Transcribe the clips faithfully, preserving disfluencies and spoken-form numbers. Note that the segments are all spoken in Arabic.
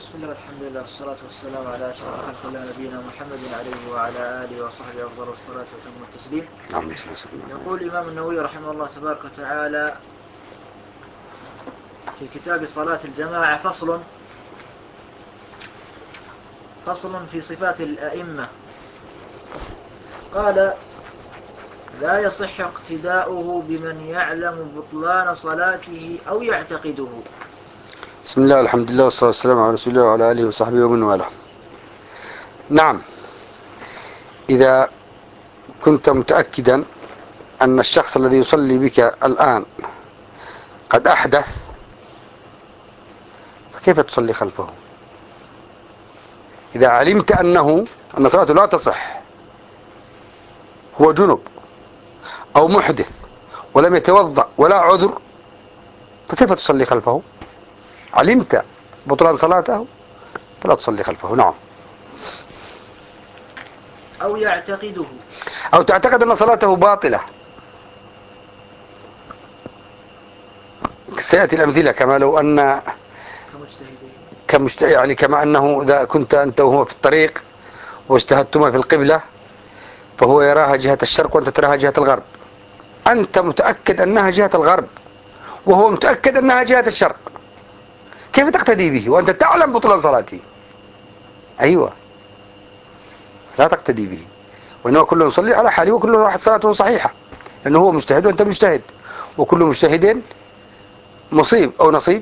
بسم الله والحمد لله والصلاة والسلام على أشرف خلق الله نبينا محمد عليه وعلى آله وصحبه أفضل الصلاة وتم التسليم. يقول الإمام النووي رحمه الله تبارك وتعالى في كتاب صلاة الجماعة فصل فصل في صفات الأئمة. قال: لا يصح اقتداؤه بمن يعلم بطلان صلاته أو يعتقده. بسم الله والحمد لله والصلاة والسلام على رسول الله وعلى آله وصحبه ومن والاه. نعم، إذا كنت متأكدا أن الشخص الذي يصلي بك الآن قد أحدث، فكيف تصلي خلفه؟ إذا علمت أنه أن صلاته لا تصح، هو جنب أو محدث ولم يتوضأ ولا عذر، فكيف تصلي خلفه؟ علمت بطلان صلاته فلا تصلي خلفه. نعم. أو يعتقده، أو تعتقد أن صلاته باطلة، سيأتي الأمثلة كما لو أن كمجتهدين كمجت... يعني كما أنه إذا كنت أنت وهو في الطريق واجتهدتما في القبلة، فهو يراها جهة الشرق وأنت تراها جهة الغرب، أنت متأكد أنها جهة الغرب وهو متأكد أنها جهة الشرق، كيف تقتدي به وأنت تعلم بطلان صلاته؟ أيوة، لا تقتدي به، وإنما كل يصلي على حاله وكل واحد صلاته صحيحة، لأنه هو مجتهد وأنت مجتهد، وكل مجتهد مصيب أو نصيب.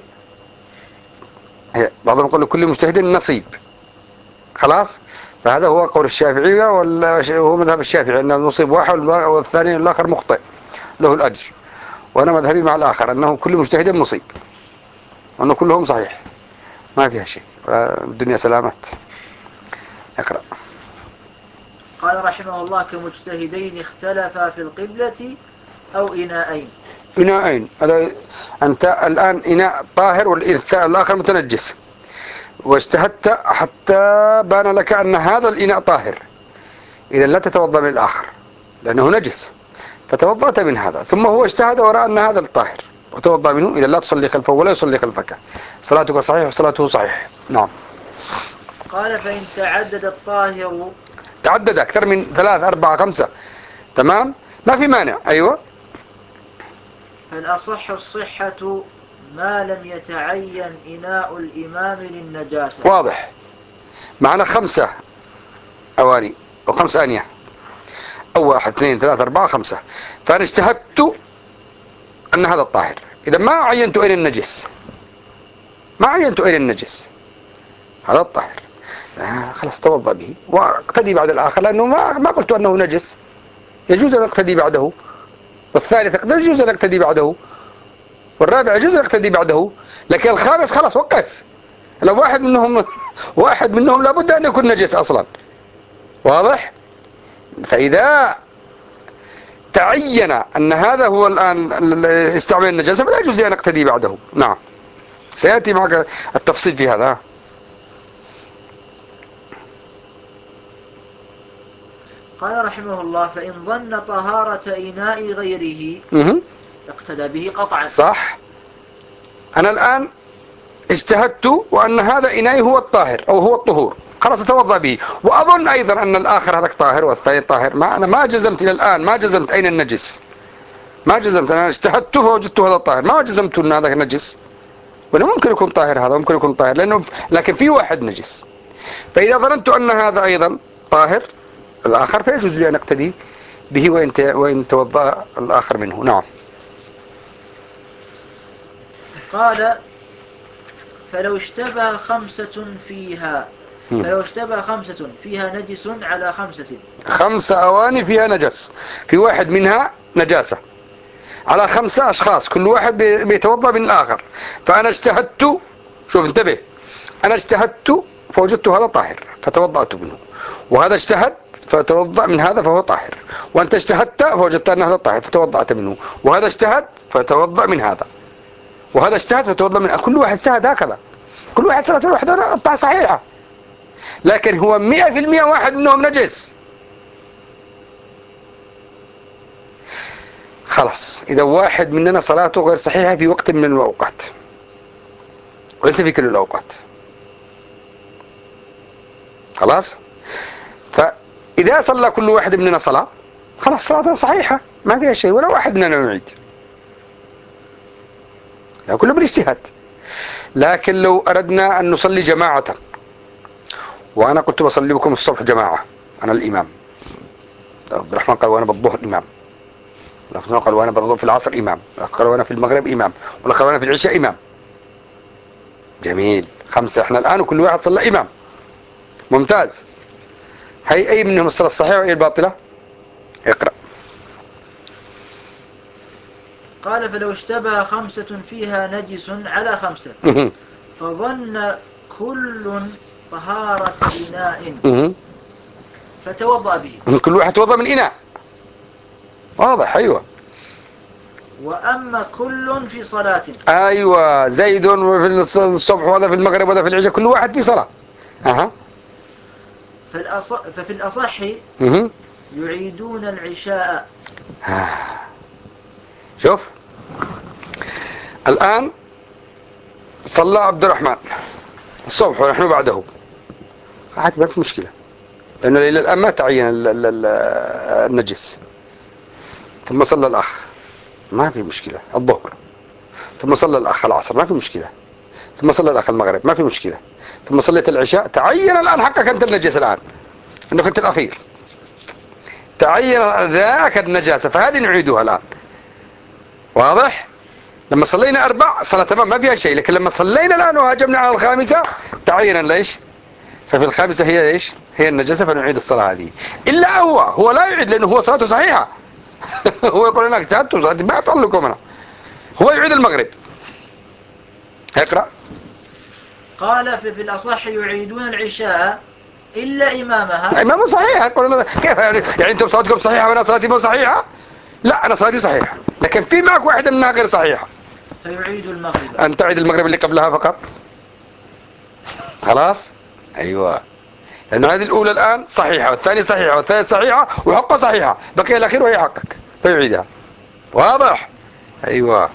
بعضهم يقول كل مجتهد نصيب. خلاص، فهذا هو قول الشافعية وهو مذهب الشافعي أن المصيب واحد والثاني الآخر مخطئ له الأجر، وأنا مذهبي مع الآخر أنه كل مجتهد مصيب وأنه كلهم صحيح، ما فيها شيء، الدنيا سلامات. اقرأ. قال رحمه الله: كمجتهدين اختلفا في القبلة أو إناءين. إناءين، هذا أنت الآن إناء طاهر والآخر متنجس، واجتهدت حتى بان لك أن هذا الإناء طاهر، إذا لا تتوضأ من الآخر لأنه نجس، فتوضأت من هذا، ثم هو اجتهد ورأى أن هذا الطاهر وتوضأ منه، إذا لا تصلي خلفه ولا يصلي خلفك، صلاتك صحيح وصلاته صحيح. نعم. قال: فإن تعدد الطاهر، تعدد أكثر من ثلاث أربعة خمسة، تمام، ما في مانع. أيوة. فالأصح الصحة ما لم يتعين إناء الإمام للنجاسة. واضح، معنا خمسة أواني أو خمس آنية، أو واحد اثنين ثلاثة أربعة خمسة، فأنا اجتهدت أن هذا الطاهر، إذا ما عينت أين النجس، ما عينت أين النجس، هذا الطاهر، آه خلاص توضأ به واقتدي بعد الآخر، لأنه ما ما قلت أنه نجس، يجوز أن اقتدي بعده، والثالث يجوز أن اقتدي بعده، والرابع يجوز أن اقتدي بعده، لكن الخامس خلاص وقف، لو واحد منهم واحد منهم لابد أن يكون نجس أصلا. واضح؟ فإذا تعين أن هذا هو الآن استعمال النجاسة فلا يجوز أن اقتدي بعده. نعم، سيأتي معك التفصيل في هذا. قال رحمه الله: فإن ظن طهارة إناء غيره مه. اقتدى به قطعا. صح، أنا الآن اجتهدت وأن هذا إنائي هو الطاهر أو هو الطهور، خلاص أتوضأ به، وأظن أيضا أن الآخر هذاك طاهر والثاني طاهر، ما أنا ما جزمت إلى الآن، ما جزمت أين النجس، ما جزمت، أنا اجتهدت فوجدت هذا الطاهر، ما جزمت أن هذا نجس، وأنه ممكن يكون طاهر، هذا ممكن يكون طاهر لأنه لكن في واحد نجس، فإذا ظننت أن هذا أيضا طاهر الآخر فيجوز لي أن أقتدي به وإن وإن توضأ الآخر منه. نعم. قال: فلو اشتبه خمسة فيها فلو اشتبه خمسة فيها نجس على خمسة، خمسة أواني فيها نجس، في واحد منها نجاسة على خمسة أشخاص، كل واحد بيتوضأ من الآخر، فأنا اجتهدت، شوف انتبه، أنا اجتهدت فوجدت هذا طاهر فتوضأت منه، وهذا اجتهد فتوضأ من هذا فهو طاهر، وأنت اجتهدت فوجدت أن هذا طاهر فتوضأت منه، وهذا اجتهد فتوضأ من هذا، وهذا اجتهد فتوضأ من، كل واحد اجتهد هكذا، كل واحد صلاته لوحده صحيحة، لكن هو مئة في المئة واحد منهم نجس. خلاص، إذا واحد مننا صلاته غير صحيحة في وقت من الأوقات وليس في كل الأوقات، خلاص. فإذا صلى كل واحد مننا صلاة خلاص صلاته صحيحة ما فيها شيء، ولا واحد مننا يعيد، لا كله بالاجتهاد. لكن لو أردنا أن نصلي جماعة، وأنا كنت بصلي بكم الصبح جماعة، أنا الإمام، عبد الرحمن قال وأنا بالظهر إمام، الأخ قال وأنا برضو في العصر إمام، الأخ قال وأنا في المغرب إمام، والأخ قال وأنا في العشاء إمام. جميل، خمسة إحنا الآن وكل واحد صلى إمام، ممتاز. هي أي منهم الصلاة الصحيحة وأي الباطلة؟ اقرأ. قال فلو اشتبه خمسة فيها نجس على خمسة فظن كل طهارة إناء فتوضأ به، كل واحد توضأ من إناء، واضح. أيوة. وأما كل في صلاة، أيوة، زيد في الصبح وهذا في المغرب وهذا في العشاء، كل واحد في صلاة. أها. ففي الأصح يعيدون العشاء. شوف الآن صلى عبد الرحمن الصبح ونحن بعده، عادي ما في مشكلة، لأنه إلى الآن ما تعين النجس. ثم صلى الأخ ما في مشكلة الظهر، ثم صلى الأخ العصر ما في مشكلة، ثم صلى الأخ المغرب ما في مشكلة، ثم صليت العشاء، تعين الآن حقك أنت النجس الآن، أنك أنت الأخير، تعين ذاك النجاسة، فهذه نعيدها الآن. واضح؟ لما صلينا أربع صلاة تمام ما فيها شيء، لكن لما صلينا الآن وهاجمنا على الخامسة تعين ليش؟ ففي الخامسة هي ايش؟ هي النجاسة، فنعيد الصلاة هذه. إلا هو هو لا يعيد لأنه هو صلاته صحيحة. هو يقول أنا اجتهدت وصلاتي ما أفعل لكم أنا. هو يعيد المغرب. اقرأ. قال ففي الأصح يعيدون العشاء إلا إمامها. إمامه صحيح. يقول كيف يعني؟ يعني أنتم صلاتكم صحيحة وأنا صلاتي مو صحيحة؟ لا أنا صلاتي صحيحة، لكن في معك واحدة منها غير صحيحة، فيعيد المغرب. أن تعيد المغرب اللي قبلها فقط. خلاص. أيوة، لأن هذه الأولى الآن صحيحة والثانية صحيحة والثالثة صحيحة وحقها صحيحة، بقي الأخير وهي حقك فيعيدها. واضح؟ أيوة.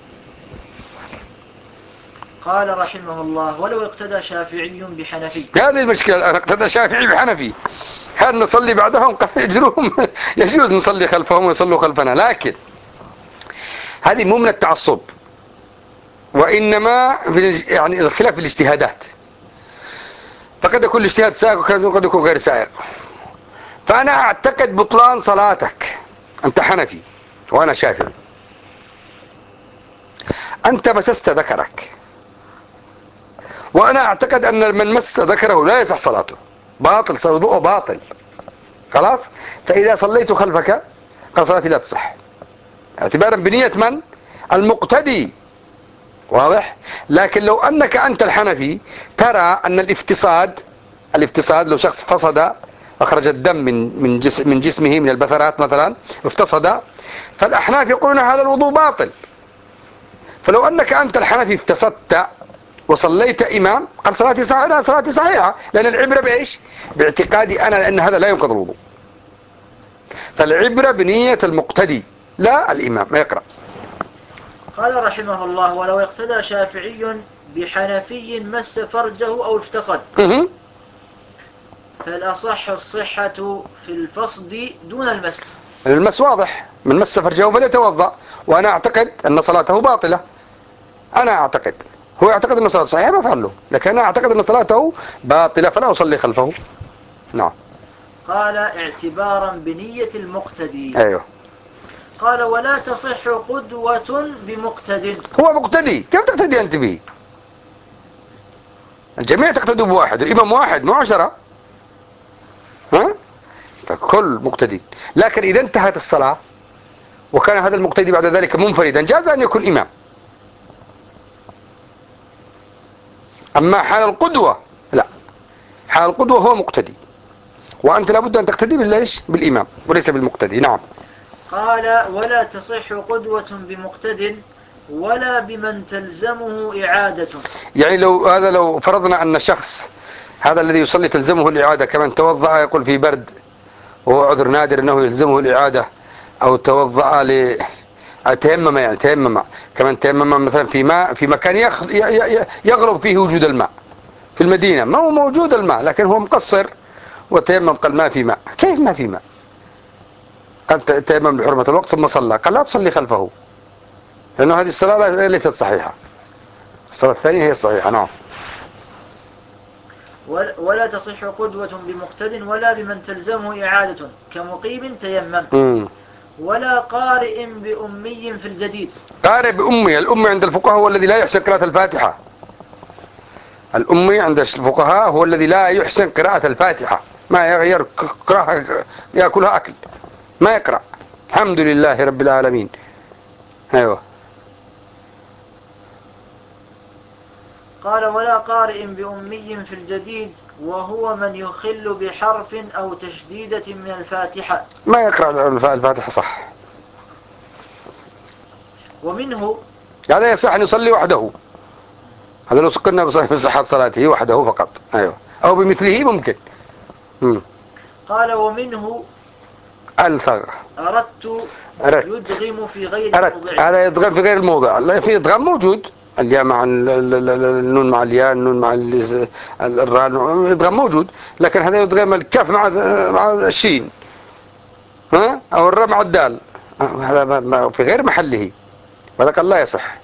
قال رحمه الله ولو اقتدى شافعي بحنفي. هذه المشكلة الآن، اقتدى شافعي بحنفي، هل نصلي بعدهم؟ يجرهم يجوز نصلي خلفهم ويصلوا خلفنا، لكن هذه مو من التعصب، وإنما في يعني الخلاف في الاجتهادات، فقد يكون الاجتهاد سائغ وقد يكون غير سائغ. فأنا أعتقد بطلان صلاتك، أنت حنفي وأنا شافعي، أنت مسست ذكرك، وأنا أعتقد أن من مس ذكره لا يصح صلاته، باطل، وضوءه باطل. خلاص. فإذا صليت خلفك قال صلاتي لا تصح، اعتبارا بنية من؟ المقتدي. واضح؟ لكن لو أنك أنت الحنفي ترى أن الافتصاد، الافتصاد لو شخص فصد أخرج الدم من من جسم من جسمه من البثرات مثلا افتصد، فالأحناف يقولون هذا الوضوء باطل. فلو أنك أنت الحنفي افتصدت وصليت إمام قال صلاتي صحيحة، صلاتي صحيحة، لأن العبرة بإيش؟ باعتقادي أنا، لأن هذا لا ينقض الوضوء. فالعبرة بنية المقتدي لا الإمام. ما يقرأ. قال رحمه الله ولو اقتدى شافعي بحنفي مس فرجه أو افتصد فالأصح الصحة في الفصد دون المس. المس واضح، من مس فرجه فليتوضأ، وأنا أعتقد أن صلاته باطلة. أنا أعتقد، هو يعتقد أن صلاته صحيحة ما فعل له، لكن أنا أعتقد أن صلاته باطلة فلا أصلي خلفه. نعم. قال اعتبارا بنية المقتدي. أيوه. قال ولا تصح قدوة بمقتد. هو مقتدي، كيف تقتدي أنت به؟ الجميع تقتدوا بواحد، الإمام واحد مو عشرة. ها؟ فكل مقتدي. لكن إذا انتهت الصلاة وكان هذا المقتدي بعد ذلك منفردا جاز أن يكون إمام. أما حال القدوة لا، حال القدوة هو مقتدي، وأنت لابد أن تقتدي بالليش؟ بالإمام وليس بالمقتدي. نعم. قال ولا تصح قدوة بمقتد ولا بمن تلزمه إعادة. يعني لو هذا لو فرضنا أن شخص هذا الذي يصلي تلزمه الإعادة كمن توضأ يقول في برد وهو عذر نادر أنه يلزمه الإعادة، أو توضأ ل تيمم، يعني تيمم كمن تيمم مثلا في ماء في مكان يغلب فيه وجود الماء، في المدينة ما هو موجود الماء، لكن هو مقصر وتيمم قال ما في ماء. كيف ما في ماء؟ قال تيمم لحرمة الوقت ثم صلى، قال لا تصلي خلفه لأنه هذه الصلاة ليست صحيحة، الصلاة الثانية هي الصحيحة. نعم. ولا تصح قدوة بمقتد ولا بمن تلزمه إعادة كمقيم تيمم. م. ولا قارئ بأمي في الجديد. قارئ بأمي، الأمي عند الفقهاء هو الذي لا يحسن قراءة الفاتحة. الأمي عند الفقهاء هو الذي لا يحسن قراءة الفاتحة، ما يقرأ، يأكلها أكل، ما يقرأ. الحمد لله رب العالمين. أيوة. قال ولا قارئ بأمي في الجديد وهو من يخل بحرف أو تشديدة من الفاتحة، ما يقرأ الفاتحة صح. ومنه هذا يصح أن يصلي وحده، هذا لو سكرنا بصحة صلاته وحده فقط. أيوة. أو بمثله ممكن. م. قال ومنه ألثغ، أردت أردت يدغم في غير أردت موضعه. هذا يدغم في غير الموضع. لا، في إدغام موجود، الياء مع النون مع الياء، النون مع الراء، إدغام موجود، لكن هذا يدغم الكاف مع مع الشين، ها، أو الراء مع الدال، هذا في غير محله، وهذا قال لا يصح.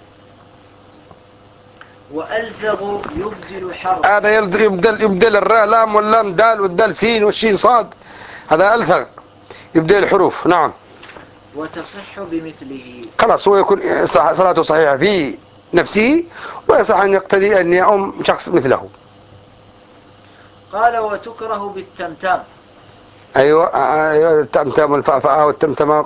وألثغ يبدل حرف، هذا يبدل يبدل الراء لام واللام دال والدال سين والشين صاد، هذا ألثغ يبدل الحروف. نعم. وتصح بمثله. خلاص هو يكون صلاته صحيحة في نفسه، ويصح أن يقتدي أن يؤم شخص مثله. قال وتكره بالتمتام. أيوة التمتم والفأفأة والتمتم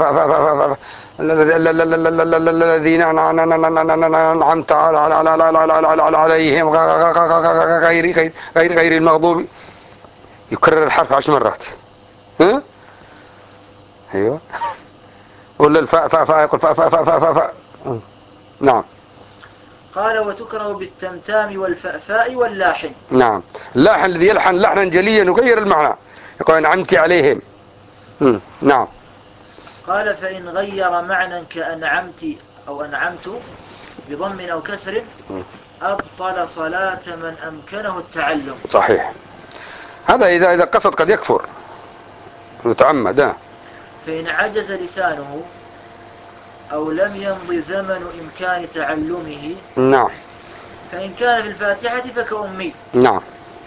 الذين أنعمت عليهم غير غير غير غير المغضوب، يكرر الحرف عشر مرات. ها؟ أيوة. ولا الفاء فاء فاء يقول فاء فاء فاء فاء فاء. نعم. قال وتكره بالتمتام والفأفاء واللاحن. نعم. اللاحن الذي يلحن لحنا جليا يغير المعنى، يقول أنعمت عليهم. م. نعم. قال فإن غير معنى كأنعمت أو أنعمت بضم أو كسر أبطل صلاة من أمكنه التعلم. صحيح. هذا إذا إذا قصد قد يكفر متعمد. فإن عجز لسانه أو لم يمض زمن إمكان تعلمه. نعم. فإن كان في الفاتحة فكأمي. نعم.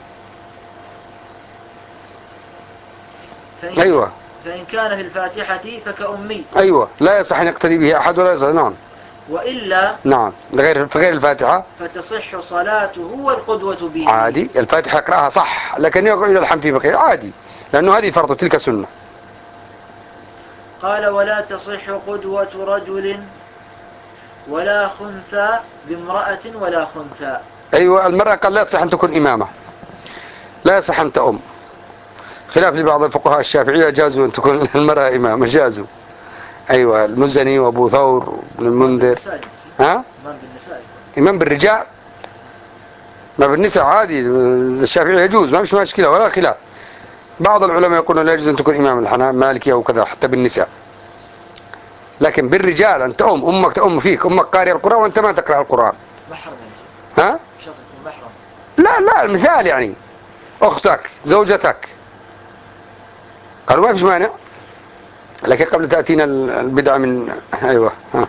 فإن أيوة. فإن كان في الفاتحة فكأمي. أيوة لا يصح أن يقتدي به أحد ولا يصح. نعم. وإلا نعم غير في غير الفاتحة فتصح صلاته والقدوة به. عادي، الفاتحة يقرأها صح، لكن يلحن في بقية عادي، لأنه هذه فرض تلك سنة. قال ولا تصح قدوة رجل ولا خنثى بامرأة ولا خنثى. أيوة المرأة قال لا يصح أن تكون إمامة، لا يصح أن تأم، خلاف لبعض الفقهاء الشافعية جازوا أن تكون المرأة إمامة، جازوا. أيوة المزني وأبو ثور بن المنذر. ها؟ إمام بالرجال، ما بالنساء عادي، الشافعي يجوز، ما فيش مشكلة ولا خلاف. بعض العلماء يقولون لا يجوز أن تكون إمام، الحنابلة مالكي أو كذا حتى بالنساء، لكن بالرجال أنت أم، أمك تأم فيك، أمك قارئة القرآن وأنت ما تقرأ القرآن. محرم. ها؟ محرم. لا لا المثال يعني أختك زوجتك، قالوا ما فيش مانع، لكن قبل تأتينا البدعة من أيوة ها.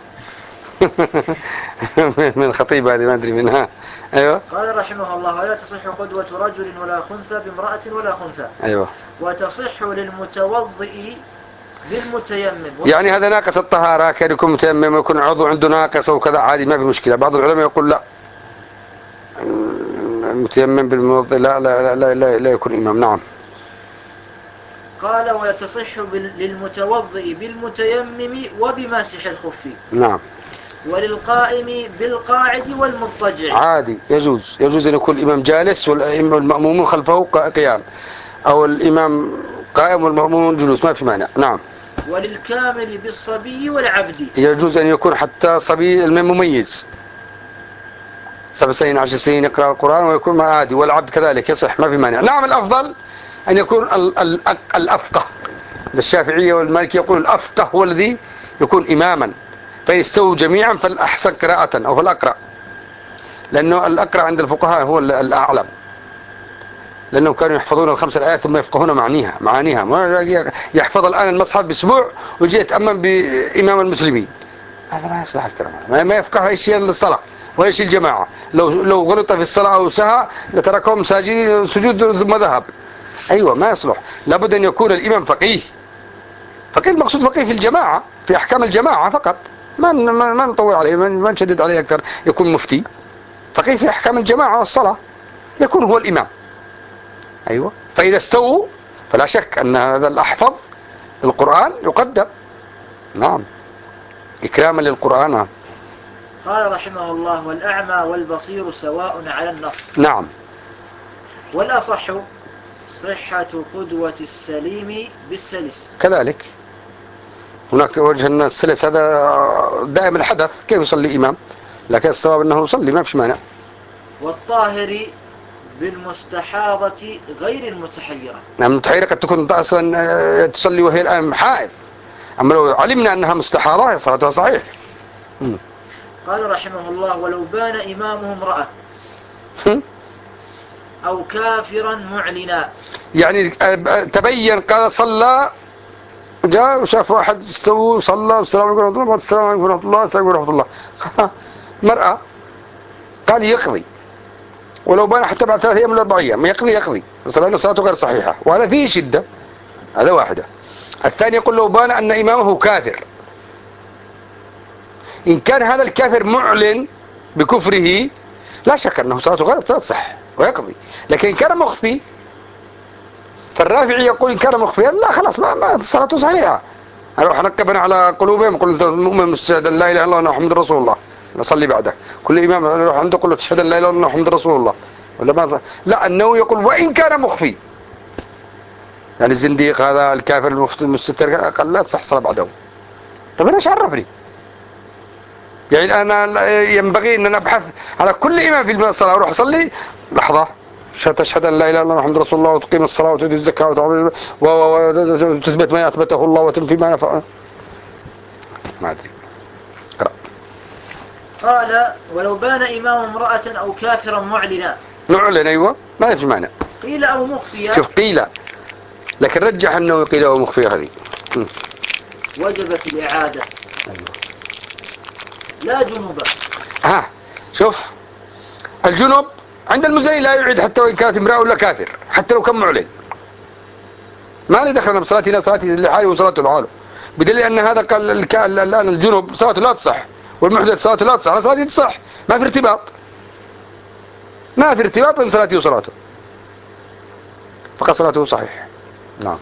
من الخطيب هذه ما أدري منها. أيوة. قال رحمه الله ولا تصح قدوة رجل ولا خنثى بامرأة ولا خنثى. أيوة. وتصح للمتوضئ بالمتيمم. يعني هذا ناقص الطهارة، كان يكون متيمم ويكون عضو عنده ناقص وكذا عادي ما في مشكلة. بعض العلماء يقول لا، المتيمم بالموضع لا لا لا لا, لا يكون إمام. نعم. قال وتصح للمتوضئ بالمتيمم وبماسح الخف. نعم. وللقائم بالقاعد والمضطجع عادي يجوز، يجوز أن يكون الإمام جالس والمأمومون خلفه قيام، أو الإمام قائم والمأمومون جلوس، ما في مانع. نعم. وللكامل بالصبي والعبد يجوز أن يكون حتى صبي المميز سبع سنين عشر سنين يقرأ القرآن ويكون عادي، والعبد كذلك يصح ما في مانع. نعم الأفضل أن يكون الأفقه، الشافعية والمالكية يقول الأفقه هو الذي يكون إماما، فيستووا جميعا فالأحسن قراءة أو فالأقرأ، لأنه الأقرأ عند الفقهاء هو الأعلم. لأنهم كانوا يحفظون الخمس الآيات ثم يفقهون معانيها معانيها ما يحفظ الآن المصحف بأسبوع ويجي يتأمم بإمام المسلمين. هذا ما يصلح الكلام، ما يفقه أي شيء للصلاة ولا شيء الجماعة. لو لو غلط في الصلاة أو سهى لتركهم ساجدين سجود ثم ذهب. أيوة ما يصلح، لابد أن يكون الإمام فقيه. فقيه المقصود فقيه في الجماعة، في أحكام الجماعة فقط، ما ما, ما نطول عليه، ما نشدد عليه أكثر. يكون مفتي فقيه في أحكام الجماعة والصلاة، يكون هو الإمام. أيوة. فإذا استووا فلا شك أن هذا الأحفظ القرآن يقدم. نعم، إكراما للقرآن. قال رحمه الله: والأعمى والبصير سواء على النص. نعم. والأصح صحة قدوة السليم بالسلس. كذلك هناك وجه أن السلس هذا دائم الحدث، كيف يصلي إمام؟ لكن الصواب أنه يصلي ما فيش مانع. والطاهر بالمستحاضة غير المتحيرة. نعم، المتحيرة قد تكون أصلا تصلي وهي الآن حائض، أما لو علمنا أنها مستحاضة صلاتها صحيح. م. قال رحمه الله: ولو بان إمامه امرأة أو كافرا معلنا. يعني تبين قال صلى، جاء وشاف واحد استوى صلى والسلام عليكم ورحمة الله السلام عليكم ورحمة الله السلام عليكم ورحمة الله مرأة، قال يقضي ولو بان حتى بعد ثلاث أيام ولا أربع أيام يقضي يقضي صلاته صلاته غير صحيحة، وهذا فيه شدة. هذا واحدة. الثاني يقول لو بان أن إمامه كافر، إن كان هذا الكافر معلن بكفره لا شك أنه صلاته غير تصح ويقضي، لكن إن كان مخفي فالرافعي يقول إن كان مخفيا لا خلاص ما, ما صلاته صحيحة. أروح نكبنا على قلوبهم قل أنت مؤمن مستشهد لا إله إلا الله محمد رسول الله نصلي بعده. كل إمام يروح عنده قل له تشهد لا إله إلا الله محمد رسول الله ولا ما. لا، أنه يقول وإن كان مخفي، يعني الزنديق هذا الكافر المستتر قال لا تصح صلاة بعده. طب أنا ايش عرفني؟ يعني أنا ينبغي أن نبحث على كل إمام في الصلاة أروح أصلي لحظة تشهد أن لا إله إلا الله محمد رسول الله وتقيم الصلاة وتؤتي الزكاة وتثبت ما أثبته الله وتنفي ما نفعه. ما أدري. قرأ. قال: ولو بان إمام امرأة أو كافرا معلنا. معلن أيوة ما في معنى. قيل أو مخفيا. شوف قيل، لكن رجح أنه قيل أو مخفيا هذه. وجبت الإعادة. أيوة. لا جنوب. ها شوف الجنوب عند المزني لا يعيد حتى وإن كانت امرأة ولا كافر، حتى لو كان معلن. ما لي دخلنا بصلاتي لا صلاتي لحالي وصلاته لحاله، بدليل أن هذا قال الآن الجنوب صلاته لا تصح والمحدث صلاته لا تصح، صلاتي تصح، ما في ارتباط، ما في ارتباط بين صلاتي وصلاته، فقط صلاته صحيح. نعم.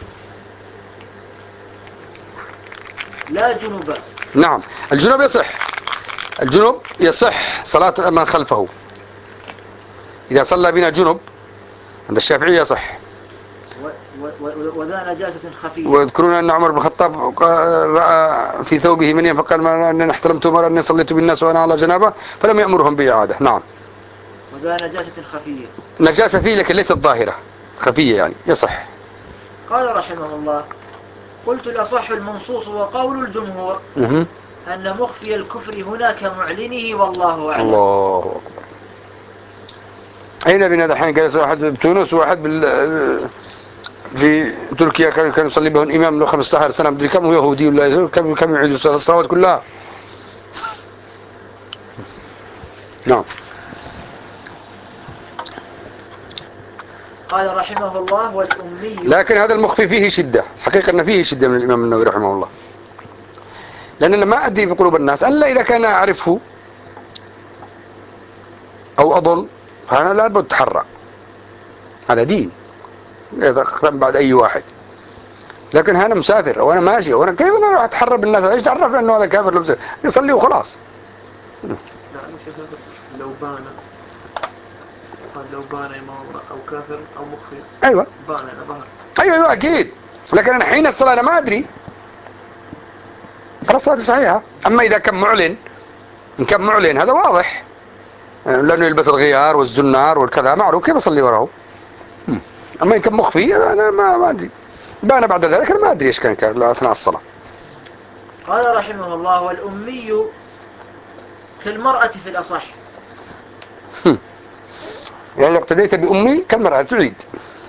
لا جنوب. نعم الجنوب يصح، الجنوب يصح صلاة من خلفه إذا صلى بنا جنوب عند الشافعي يصح. وذا نجاسة خفية. ويذكرون أن عمر بن الخطاب رأى في ثوبه منيا فقال ما أنني احتلمت مرة أني صليت بالناس وأنا على جنابه فلم يأمرهم بإعادة. نعم. وذا نجاسة خفية. نجاسة فيه لكن ليست ظاهرة، خفية يعني يصح. قال رحمه الله: قلت الأصح المنصوص وقول الجمهور مه. أن مخفي الكفر هنا كمعلنه والله أعلم. الله أكبر. أين بنا دحين جلس واحد بتونس وواحد بال في تركيا كان كان يصلي بهم إمام له خمسة سنة بدري كم يهودي ولا كم كم يعيد الصلوات كلها. نعم. قال رحمه الله: والأمي. لكن هذا المخفي فيه شدة، حقيقة أن فيه شدة من الإمام النووي رحمه الله، لأننا ما أدري في قلوب الناس إلا إذا كان أعرفه أو أظن فأنا لا بد أتحرى، هذا دين إذا اقتم بعد أي واحد. لكن أنا مسافر وأنا ماشي وأنا كيف أنا راح أتحرى بالناس؟ إيش تعرف أنه هذا كافر لو يصلي وخلاص. لو بان قال لو بان إمام أو كافر أو مخفي. أيوة بان أنا ظهر. أيوة أيوة أكيد، لكن أنا حين الصلاة أنا ما أدري خلاص صلاتي صحيحة. أما إذا كان معلن، إن كان معلن هذا واضح لأنه يلبس الغيار والزنار والكذا معروف كيف أصلي وراه. أما إن كان مخفي أنا ما ما أدري، بان بعد ذلك أنا ما أدري إيش كان كان أثناء الصلاة. قال رحمه الله: والأمي كالمرأة في الأصح. يعني لو اقتديت بأمي كالمرأة تعيد.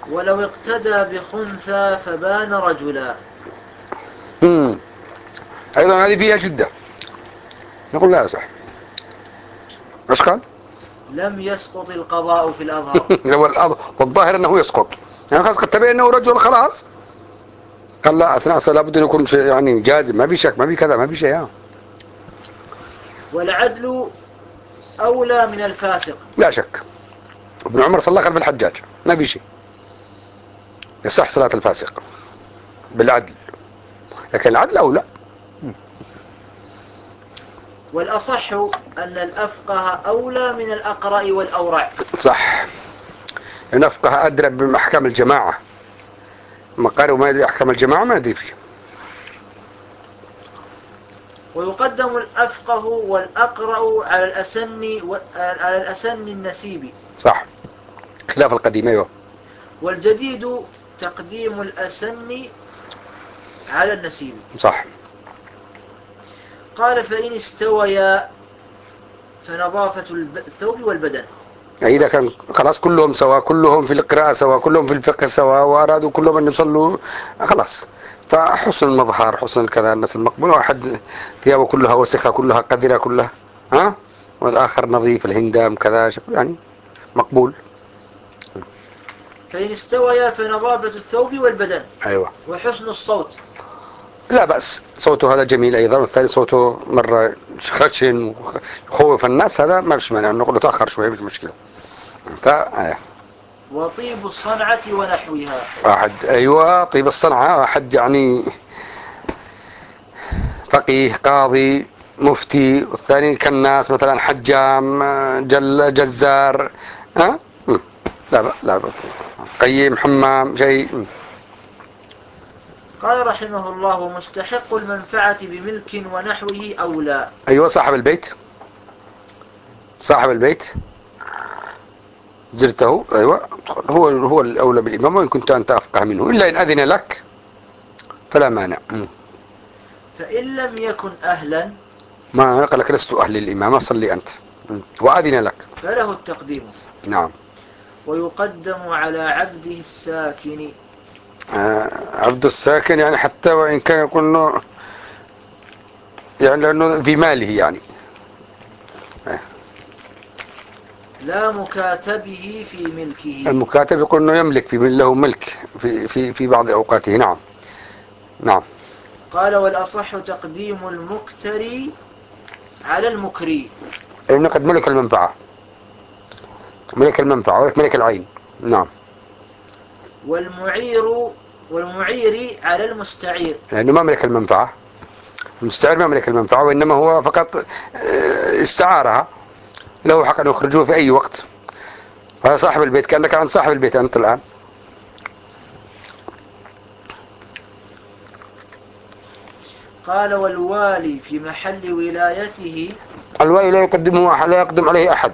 ولو اقتدى بخنثى فبان رجلا. امم أيضا هذه فيها شدة. نقول لا صح. ايش قال؟ لم يسقط القضاء في الأظهر. والظاهر أنه يسقط، يعني خلاص قد تبين أنه رجل خلاص. قال لا أثناء الصلاة لابد أن يكون يعني جازم، ما في شك، ما في كذا، ما في شيء. والعدل أولى من الفاسق. لا شك. ابن عمر صلى خلف الحجاج، ما في شيء. يصح صلاة الفاسق بالعدل، لكن العدل أولى. والأصح أن الأفقه أولى من الأقرأ والأورع. صح. الأفقه أدرى بأحكام الجماعة، ما قالوا ما يدري أحكام الجماعة ما يدري فيه. ويقدم الأفقه والأقرأ على الأسن على الأسن النسيب. صح، خلاف القديم. أيوه. والجديد تقديم الأسن على النسيب. صح. قال فإن استويا فنظافة الثوب والبدن. يعني إذا كان خلاص كلهم سوا، كلهم في القراءة سوا، كلهم في الفقه سوا، وأرادوا كلهم أن يصلوا خلاص، فحسن المظهر، حسن الكذا، الناس المقبول، واحد ثيابه كلها وسخة، كلها قذرة، كلها ها، والآخر نظيف الهندام كذا، يعني مقبول. فإن استويا فنظافة الثوب والبدن. أيوة. وحسن الصوت. لا بأس، صوته هذا جميل أيضا، والثاني صوته مرة خشن ويخوف الناس، هذا ما فيش مانع نقول له تأخر شوية، مش مشكلة. آه. وطيب الصنعة ونحوها. واحد أيوة طيب الصنعة، واحد يعني فقيه قاضي مفتي، والثاني كالناس مثلا حجام جل جزار، ها أه؟ لا بأ لا بأ قيم حمام شيء. قال رحمه الله مستحق المنفعة بملك ونحوه أولى. أيوة صاحب البيت، صاحب البيت زرته، أيوة هو هو الأولى بالإمام، وإن كنت أنت أفقه منه، إلا إن أذن لك فلا مانع. فإن لم يكن أهلا، ما نقل لك لست أهل الإمامة، صلي أنت وأذن لك، فله التقديم. نعم. ويقدم على عبده الساكن. آه عبد الساكن يعني حتى وإن كان يكون يعني لأنه في ماله يعني. لا مكاتبه في ملكه. المكاتب يقول انه يملك، في له ملك في في في بعض اوقاته. نعم نعم. قال والأصح تقديم المكتري على المكري. انه قد ملك المنفعة، ملك المنفعة ولك ملك العين. نعم. والمعير والمعير على المستعير، لانه ما ملك المنفعة، المستعير ما ملك المنفعة، وانما هو فقط استعارها، له حق ان يخرجوه في اي وقت. هذا صاحب البيت، كأنك عن صاحب البيت انت الان. قال والوالي في محل ولايته. الوالي لا يقدمه أحد، لا يقدم عليه احد.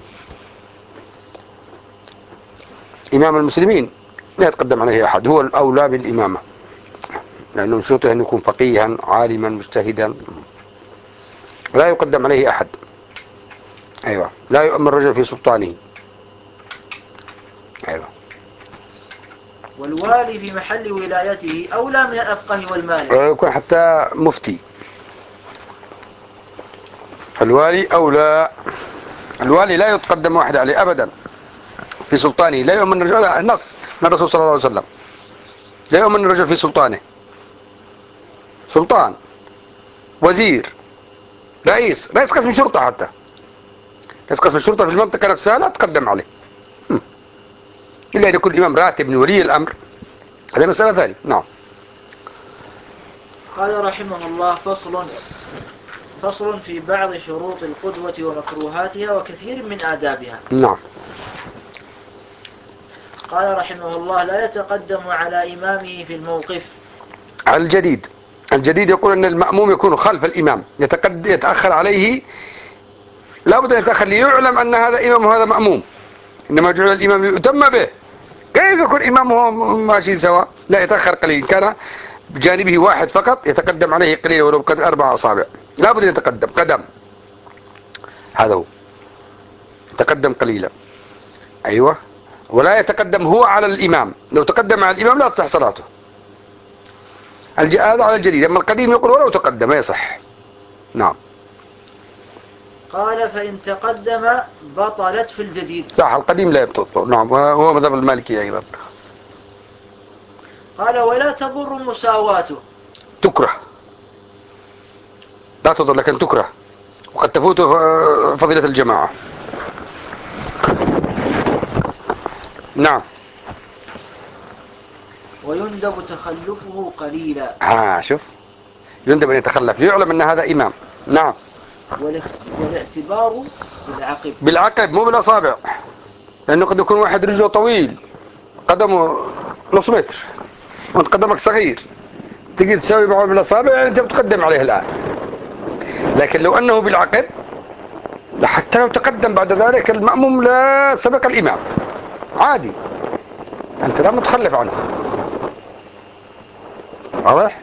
امام المسلمين لا يتقدم عليه احد، هو الاولى بالامامة، لانه من شروطه ان يكون فقيها عالما مجتهدا، لا يقدم عليه احد. ايوه لا يؤمن الرجل في سلطانه. ايوه. والوالي في محل ولايته أولى من الأفقه والمالك. يكون حتى مفتي، الوالي أولى. الوالي لا يتقدم واحد عليه أبدا في سلطانه، لا يؤمن الرجل، النص من الرسول صلى الله عليه وسلم، لا يؤمن الرجل في سلطانه، سلطان، وزير، رئيس رئيس قسم شرطة، حتى رئيس قسم الشرطة في المنطقة نفسها لا تقدم عليه، إلا أن يكون الإمام راتب من ولي الأمر، هذه مسألة ثانية. نعم. قال رحمه الله فصل فصل في بعض شروط القدوة ومكروهاتها وكثير من آدابها. نعم. قال رحمه الله لا يتقدم على إمامه في الموقف. على الجديد، الجديد يقول أن المأموم يكون خلف الإمام، يتقد يتأخر عليه، لا بد أن يتأخر ليعلم أن هذا إمام وهذا مأموم، إنما جعل الإمام ليؤتم به. كيف يكون إمامه ماشي سوا؟ لا، يتأخر قليل، كان بجانبه واحد فقط يتقدم عليه قليلا ولو بقدر أربع أصابع، لا بد أن يتقدم قدم، هذا هو، يتقدم قليلا. أيوة. ولا يتقدم هو على الإمام. لو تقدم على الإمام لا تصح صلاته. هذا على الجديد. أما القديم يقول ولو تقدم يصح. نعم. قال فإن تقدم بطلت في الجديد. صح، القديم لا يبطل. نعم، وهو مذهب المالكي أيضا. قال ولا تضر مساواته. تكره، لا تضر لكن تكره، وقد تفوت فضيلة الجماعة. نعم. ويندب تخلفه قليلا. ها شوف، يندب أن يتخلف ليعلم أن هذا إمام. نعم. والاعتبار بالعقب. بالعقب مو بالأصابع، لأنه قد يكون واحد رجله طويل قدمه نص متر وانت قدمك صغير، تجي تساوي معه بالأصابع يعني أنت بتقدم عليه الآن. لكن لو أنه بالعقب حتى لو تقدم بعد ذلك المأموم لا سبق الإمام عادي، أنت لا متخلف عنه. واضح؟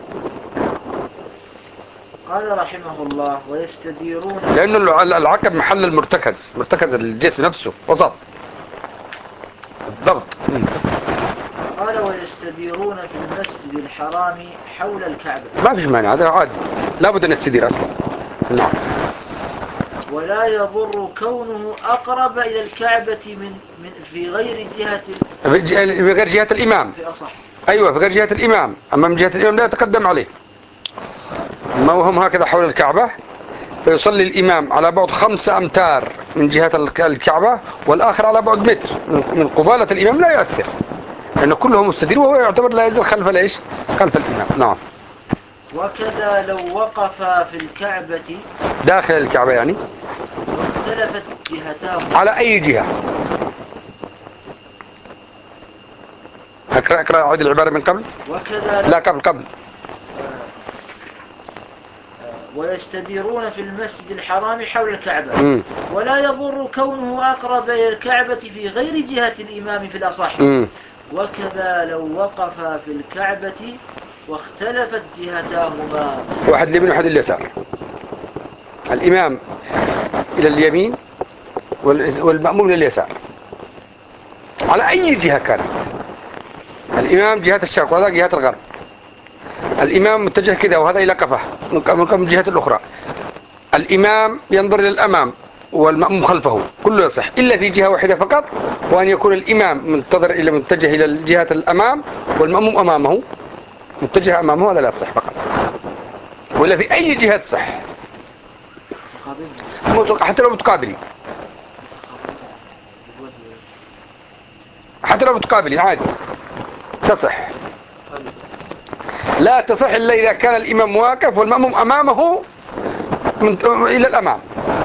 قال رحمه الله ويستديرون، لأنه العقب محل المرتكز، مرتكز الجسم نفسه وسط بالضبط. قال ويستديرون في المسجد الحرام حول الكعبة. ما فيش مانع، هذا عادي، لابد أن يستدير أصلا. نعم. ولا يضر كونه أقرب إلى الكعبة من, من في غير جهة في غير جهة الإمام. في أصح. أيوة في غير جهة الإمام، أما من جهة الإمام لا يتقدم عليه. ما وهم هكذا حول الكعبة، فيصلي الإمام على بعد خمسة أمتار من جهة الكعبة والآخر على بعد متر من قبالة الإمام، لا يؤثر لأنه كله مستدير وهو يعتبر لا يزال خلف ليش؟ خلف الإمام. نعم. وكذا لو وقف في الكعبة داخل الكعبة يعني واختلفت جهتاه على أي جهة. أقرأ أقرأ أعيد العبارة من قبل. وكذا لا قبل قبل ويستديرون في المسجد الحرام حول الكعبة. مم. ولا يضر كونه أقرب إلى الكعبة في غير جهة الإمام في الأصح. مم. وكذا لو وقف في الكعبة واختلفت جهتاهما. واحد اليمين وواحد اليسار، الإمام إلى اليمين والمأموم إلى اليسار على أي جهة كانت. الإمام جهة الشرق وهذا جهة الغرب، الإمام متجه كذا وهذا إلى قفه من الجهة الأخرى، الإمام ينظر إلى الأمام والمأموم خلفه، كله يصح إلا في جهة واحدة فقط، وأن يكون الإمام منتظر إلى متجه إلى جهة الأمام والمأموم أمامه متجه أمامه، هذا لا تصح فقط، ولا في أي جهة تصح حتى لو متقابلين، حتى لو متقابلين عادي تصح. لا تصح إلا إذا كان الإمام واقف والمأموم أمامه من إلى الأمام.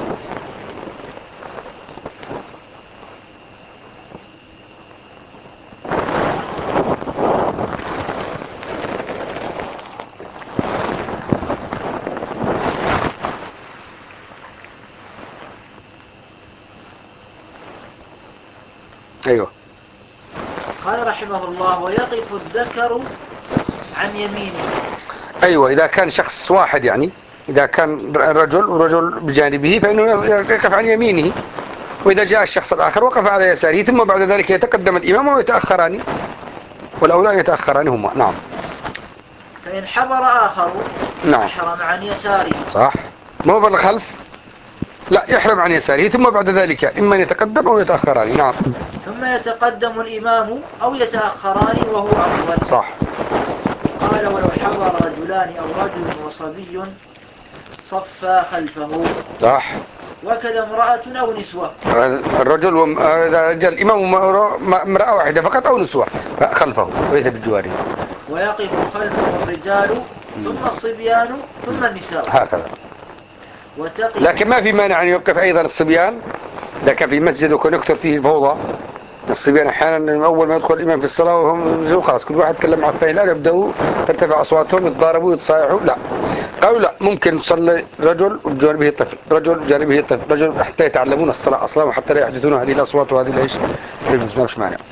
أيوه. قال رحمه الله ويقف الذكر عن يمينه. أيوة إذا كان شخص واحد يعني، إذا كان رجل ورجل بجانبه فإنه يقف عن يمينه، وإذا جاء الشخص الآخر وقف على يساره، ثم بعد ذلك يتقدم الإمام ويتأخران، والأولى يتأخران هما. نعم. فإن حضر آخر نعم. أحرم عن يساره. صح، مو بالخلف، لا يحرم عن يساره، ثم بعد ذلك إما يتقدم أو يتأخران. نعم. ثم يتقدم الإمام أو يتأخران وهو أفضل. صح. قال ولو حضر رجلان أو رجل وصبي صفى خلفه. صح. وكذا امرأة أو نسوة. الرجل وم... إذا جاء الإمام امرأة واحدة فقط أو نسوة خلفه وليس بالجواري. ويقف خلفه الرجال ثم الصبيان ثم النساء هكذا. وتقف. لكن ما في مانع أن يوقف أيضا الصبيان إذا كان في مسجد وكان يكثر فيه فوضى. الصبيان أحيانا أول ما يدخل الإمام في الصلاة وهم خلاص كل واحد يتكلم مع الثاني، لا يبدأوا ترتفع أصواتهم يتضاربوا يتصايحوا، لا قالوا لا، ممكن يصلي رجل وبجانبه طفل، رجل بجانبه طفل، رجل حتى يتعلمون الصلاة أصلا وحتى لا يحدثون هذه الأصوات وهذه الإيش ما فيش مانع.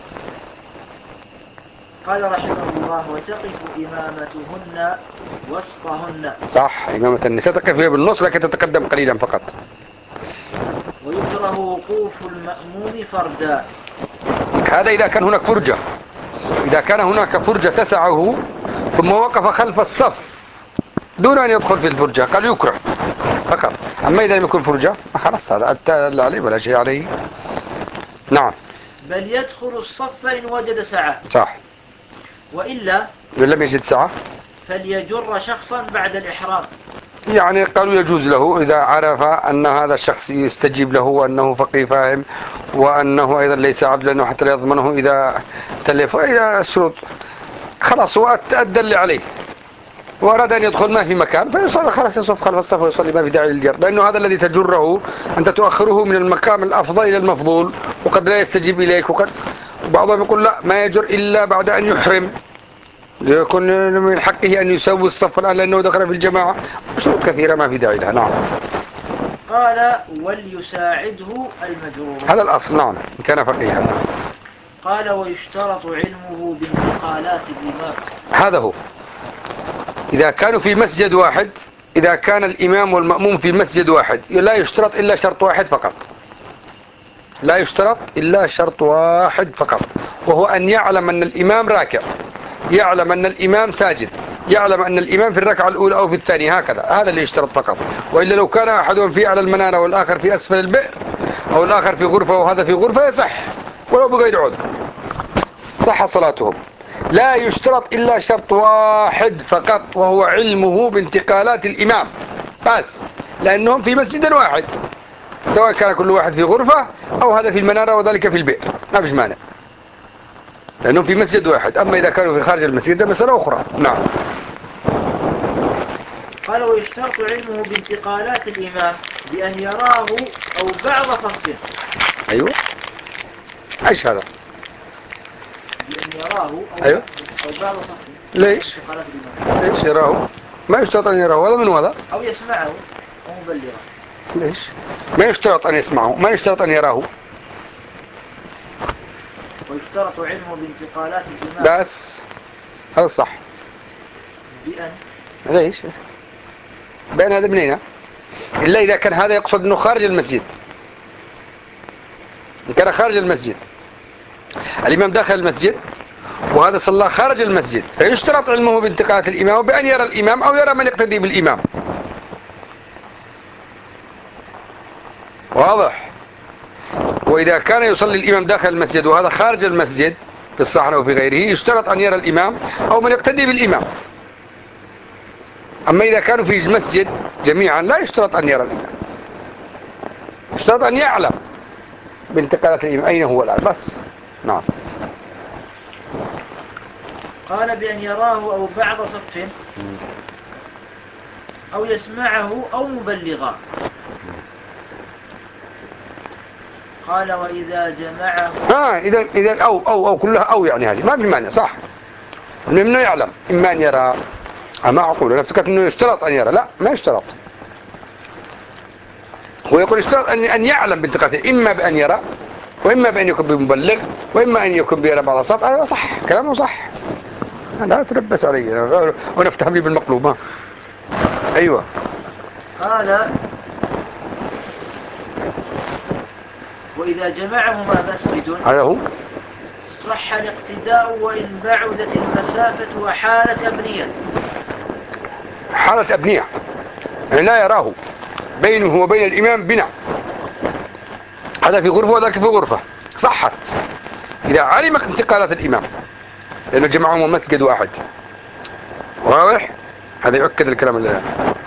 قال رحمه الله وتقف إمامتهن وسطهن. صح، إمامة النساء تقف هي بالنص لكن تتقدم قليلا فقط. ويكره وقوف المأموم فردا. هذا إذا كان هناك فرجة، إذا كان هناك فرجة تسعه ثم وقف خلف الصف دون أن يدخل في الفرجة قال يكره فقط. أما إذا لم يكن فرجة خلاص هذا لا عليه ولا شيء عليه. نعم. بل يدخل الصف إن وجد سعة. صح. وإلا إن لم يجد سعة فليجر شخصا بعد الإحرام. يعني قالوا يجوز له إذا عرف أن هذا الشخص يستجيب له وأنه فقيه فاهم وأنه أيضا ليس عبد لأنه حتى لا يضمنه إذا تلف إذا الشروط خلاص هو أدى اللي عليه وأراد أن يدخل ما في مكان فيصلي خلاص يصف خلف الصف ويصلي ما في داعي للجر، لأنه هذا الذي تجره أنت تؤخره من المقام الأفضل إلى المفضول وقد لا يستجيب إليك. وقد بعضهم يقول لا ما يجر إلا بعد أن يحرم يكون من حقه أن يسوي الصف الآن لأنه دخل في الجماعة شروط كثيرة ما في داعي لها. نعم. قال وليساعده المجرور. هذا الأصل. نعم إن كان فقيها. قال ويشترط علمه بانتقالات الإمام. هذا هو إذا كانوا في مسجد واحد، إذا كان الإمام والمأموم في مسجد واحد لا يشترط إلا شرط واحد فقط، لا يشترط إلا شرط واحد فقط، وهو أن يعلم أن الإمام راكع، يعلم أن الإمام ساجد، يعلم أن الإمام في الركعة الأولى أو في الثانية هكذا، هذا اللي يشترط فقط. وإلا لو كان أحدهم في أعلى المنارة والآخر في أسفل البئر أو الآخر في غرفة وهذا في غرفة يصح ولو بغير عذر صح صلاتهم. لا يشترط إلا شرط واحد فقط وهو علمه بانتقالات الإمام بس، لأنهم في مسجد واحد سواء كان كل واحد في غرفة أو هذا في المنارة وذلك في البئر ما فيش مانع لأنهم في مسجد واحد. أما إذا كانوا في خارج المسجد ده مسألة أخرى. نعم. قال ويشترط علمه بانتقالات الإمام بأن يراه أو بعض صفه. أيوة إيش هذا؟ بأن يراه أو, أيوة. أو بعض صفه. ليش؟ انتقالات الإمام. ليش يراه؟ ما يشترط أن يراه هذا من هذا. أو يسمعه أو مبلغه. ليش؟ ما يشترط أن يسمعه ما يشترط أن يراه. ويشترط علمه بانتقالات الإمام. بس هذا صح. بأن ليش؟ بأن هذا منين؟ إلا إذا كان هذا يقصد أنه خارج المسجد. إذا كان خارج المسجد الإمام داخل المسجد وهذا صلى خارج المسجد فيشترط علمه بانتقالات الإمام وبأن يرى الإمام أو يرى من يقتدي بالإمام. واضح؟ وإذا كان يصلي الإمام داخل المسجد وهذا خارج المسجد في الصحراء وفي غيره يشترط أن يرى الإمام أو من يقتدي بالإمام. أما إذا كانوا في المسجد جميعا لا يشترط أن يرى الإمام، يشترط أن يعلم بانتقالات الإمام أين هو الآن بس. نعم. قال بأن يراه أو بعض صفه أو يسمعه أو مبلغا. قال وإذا جمعه ها إذا إذا أو أو أو كلها أو يعني هذه ما في مانع صح. إنه يعلم إما أن يرى. أما أقول أنا افتكرت إنه يشترط أن يرى، لا ما يشترط. هو يقول يشترط أن أن يعلم بانتقاله إما بأن يرى وإما بأن يكون بمبلغ وإما أن يكون بيرى بعض الصف. أيوة صح كلامه صح. لا تلبس علي وأنا افتهم لي بالمقلوب. ها أيوة. قال وإذا جمعهما مسجد هذا هو صح الاقتداء وإن بعدت المسافة وحالة أبنية. حالة أبنية يعني لا يراه بينه وبين الإمام بناء، هذا في غرفة وذاك في غرفة صحت إذا علم انتقالات الإمام لأنه جمعهم مسجد واحد. واضح؟ هذا يؤكد الكلام اللي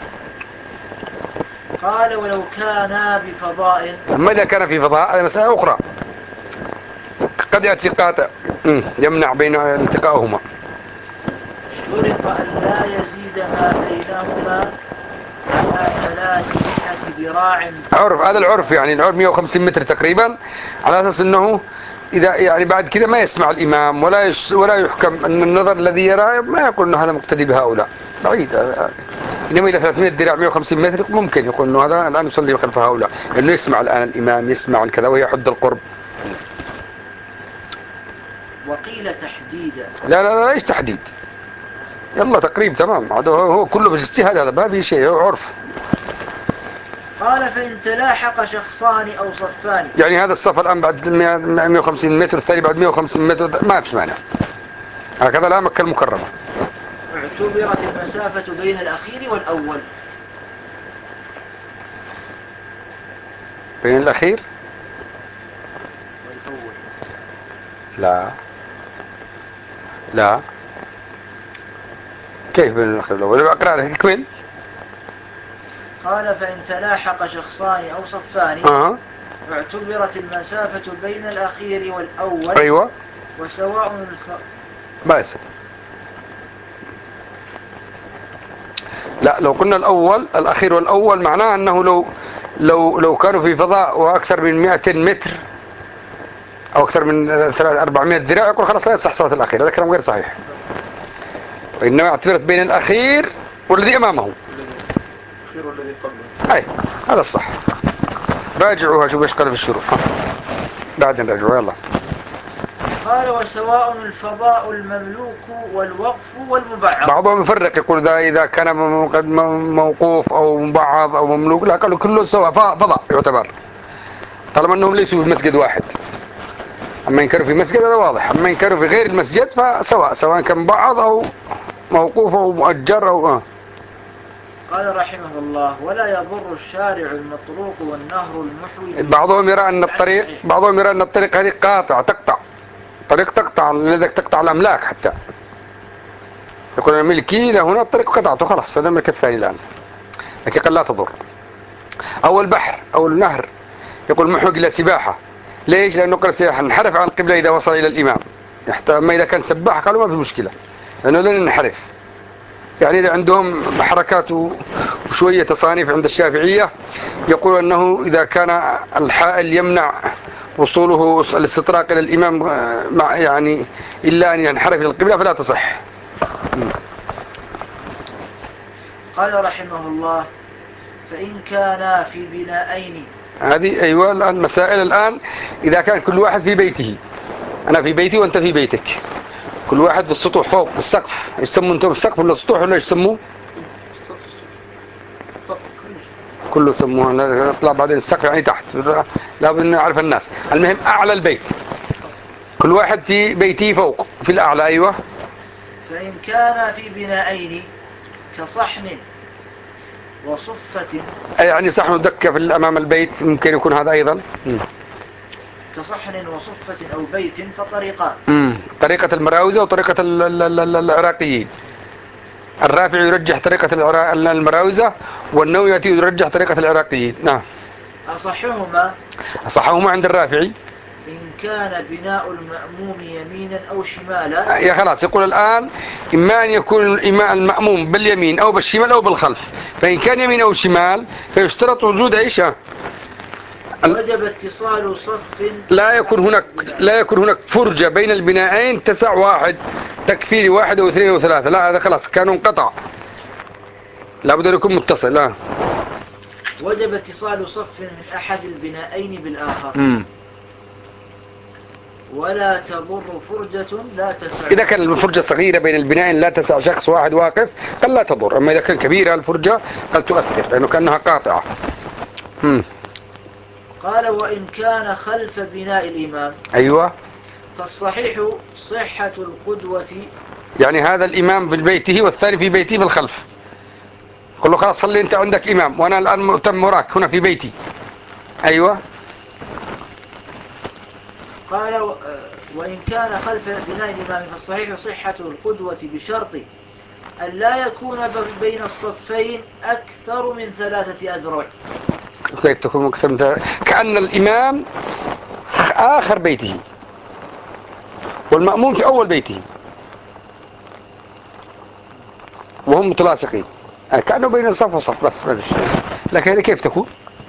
قال ولو كان بفضاء. ماذا كان في فضاء؟ هذه مسألة أخرى قد يأتي قاطع يمنع بين التقائهما. شرط أن لا يزيد ما بينهما على ثلاثمائة ذراع. عرف هذا العرف يعني العرف مئة وخمسين متر تقريبا على أساس أنه إذا يعني بعد كذا ما يسمع الإمام ولا يش ولا يحكم أن النظر الذي يراه ما يقول أنه هذا مقتدي بهؤلاء بعيد. إنما إلى ثلاثمائة ذراع مئة وخمسين متر ممكن يقول أنه هذا الآن يصلي خلف هؤلاء لأنه يسمع الآن الإمام يسمع كذا وهي حد القرب. وقيل تحديدا. لا لا لا ايش تحديد؟ يلا تقريب تمام هذا هو كله بالاجتهاد هذا ما في شيء هو عرف. قال فإن تلاحق شخصان أو صفان. يعني هذا الصف الآن بعد مئة وخمسين متر، الثاني بعد مئة وخمسين متر، ما في مانع. هكذا لا مكة المكرمة. اعتبرت المسافة بين الأخير والأول. بين الأخير والأول. لا لا كيف بين الأخير والأول؟ أقرأ لك كمل. قال فإن تلاحق شخصان أو صفان أه. اعتبرت المسافة بين الأخير والأول. أيوة. وسواء الف... بس لا، لو قلنا الأول الأخير والأول معناه أنه لو لو لو كانوا في فضاء وأكثر من مئتين متر أو أكثر من أربعمائة ذراع يقول خلاص لا يصح صلاة الأخير. هذا كلام غير صحيح. وإنما اعتبرت بين الأخير والذي أمامه. الأخير والذي قبله. أي هذا الصح. راجعوها شوف ايش قال في الشروح. بعدين راجعوها يلا. قال وسواء الفضاء المملوك والوقف والمبعض. بعضهم يفرق يقول إذا إذا كان موقوف أو مبعض أو مملوك، لا قالوا كله سواء فضاء يعتبر طالما أنهم ليسوا في مسجد واحد. أما إن كانوا في مسجد هذا واضح، أما إن كانوا في غير المسجد فسواء، سواء كان مبعض أو موقوف أو مؤجر أو آه. قال رحمه الله ولا يضر الشارع المطروق والنهر المحوي. بعضهم يرى أن الطريق بعضهم يرى أن الطريق هذه قاطع تقطع طريق تقطع لذلك تقطع الأملاك حتى يقول أنا ملكي لهنا الطريق قطعته خلاص هذا ملك الثاني الآن، لكن قال لا تضر. أو البحر أو النهر يقول محوق إلى سباحة. ليش؟ لأنه قال سينحرف عن القبلة إذا وصل إلى الإمام. أما إذا كان سباح قالوا ما في مشكلة لأنه لن ينحرف. يعني إذا عندهم حركات وشوية تصانيف عند الشافعية يقول أنه إذا كان الحائل يمنع وصوله الاستطراق إلى الإمام مع يعني إلا أن ينحرف إلى القبلة فلا تصح. قال رحمه الله فإن كان في بناءين. هذه أيوة الآن مسائل. الآن إذا كان كل واحد في بيته، أنا في بيتي وأنت في بيتك، كل واحد بالسطوح فوق بالسقف، يسموا أنتم السقف ولا السطوح ولا يسموه؟ كله يسموه نطلع بعدين السقف يعني تحت، لابد نعرف الناس. المهم أعلى البيت، كل واحد في بيته فوق في الأعلى. أيوة. فإن كان في بناءين كصحن وصفة. يعني صحن دكة في أمام البيت ممكن يكون هذا أيضا. م. كصحن وصفة أو بيت فطريقان. م. طريقة المراوزة وطريقة العراقيين. الرافع يرجح طريقة المراوزة والنووي يرجح طريقة العراقيين. نعم. أصحهما أصحهما عند الرافعي إن كان بناء المأموم يمينا أو شمالا. يا خلاص يقول الآن إما أن يكون المأموم باليمين أو بالشمال أو بالخلف، فإن كان يمين أو شمال فيشترط وجود إيش؟ وجب اتصال صف. لا يكون هناك لا يكون هناك فرجة بين البنائين تسع واحد تكفي واحد أو اثنين أو ثلاثة، لا هذا خلاص كانوا انقطع، لابد أن يكون متصل. لا وجب اتصال صف من أحد البنائين بالآخر. م. ولا تضر فرجة لا تسع. إذا كان الفرجة صغيرة بين البنائين لا تسع شخص واحد واقف قال لا تضر، أما إذا كان كبيرة الفرجة قال تؤثر لأنه كأنها قاطعة. م. قال وإن كان خلف بناء الإمام. أيوة. فالصحيح صحة القدوة. يعني هذا الإمام في بيته والثاني في بيته في الخلف، قل له خلاص صلي أنت عندك إمام وأنا الآن مؤتم وراك هنا في بيتي. أيوة. قال وإن كان خلف بناء الإمام فالصحيح صحة القدوة بشرط أن لا يكون بين الصفين أكثر من ثلاثة أذرع. كيف تكون أكثر من ثلاثة؟ كأن الإمام آخر بيته والمأموم في أول بيته وهم متلاصقين، كأنه بين الصف وصف بس ما فيش. لكن هذه كيف تكون؟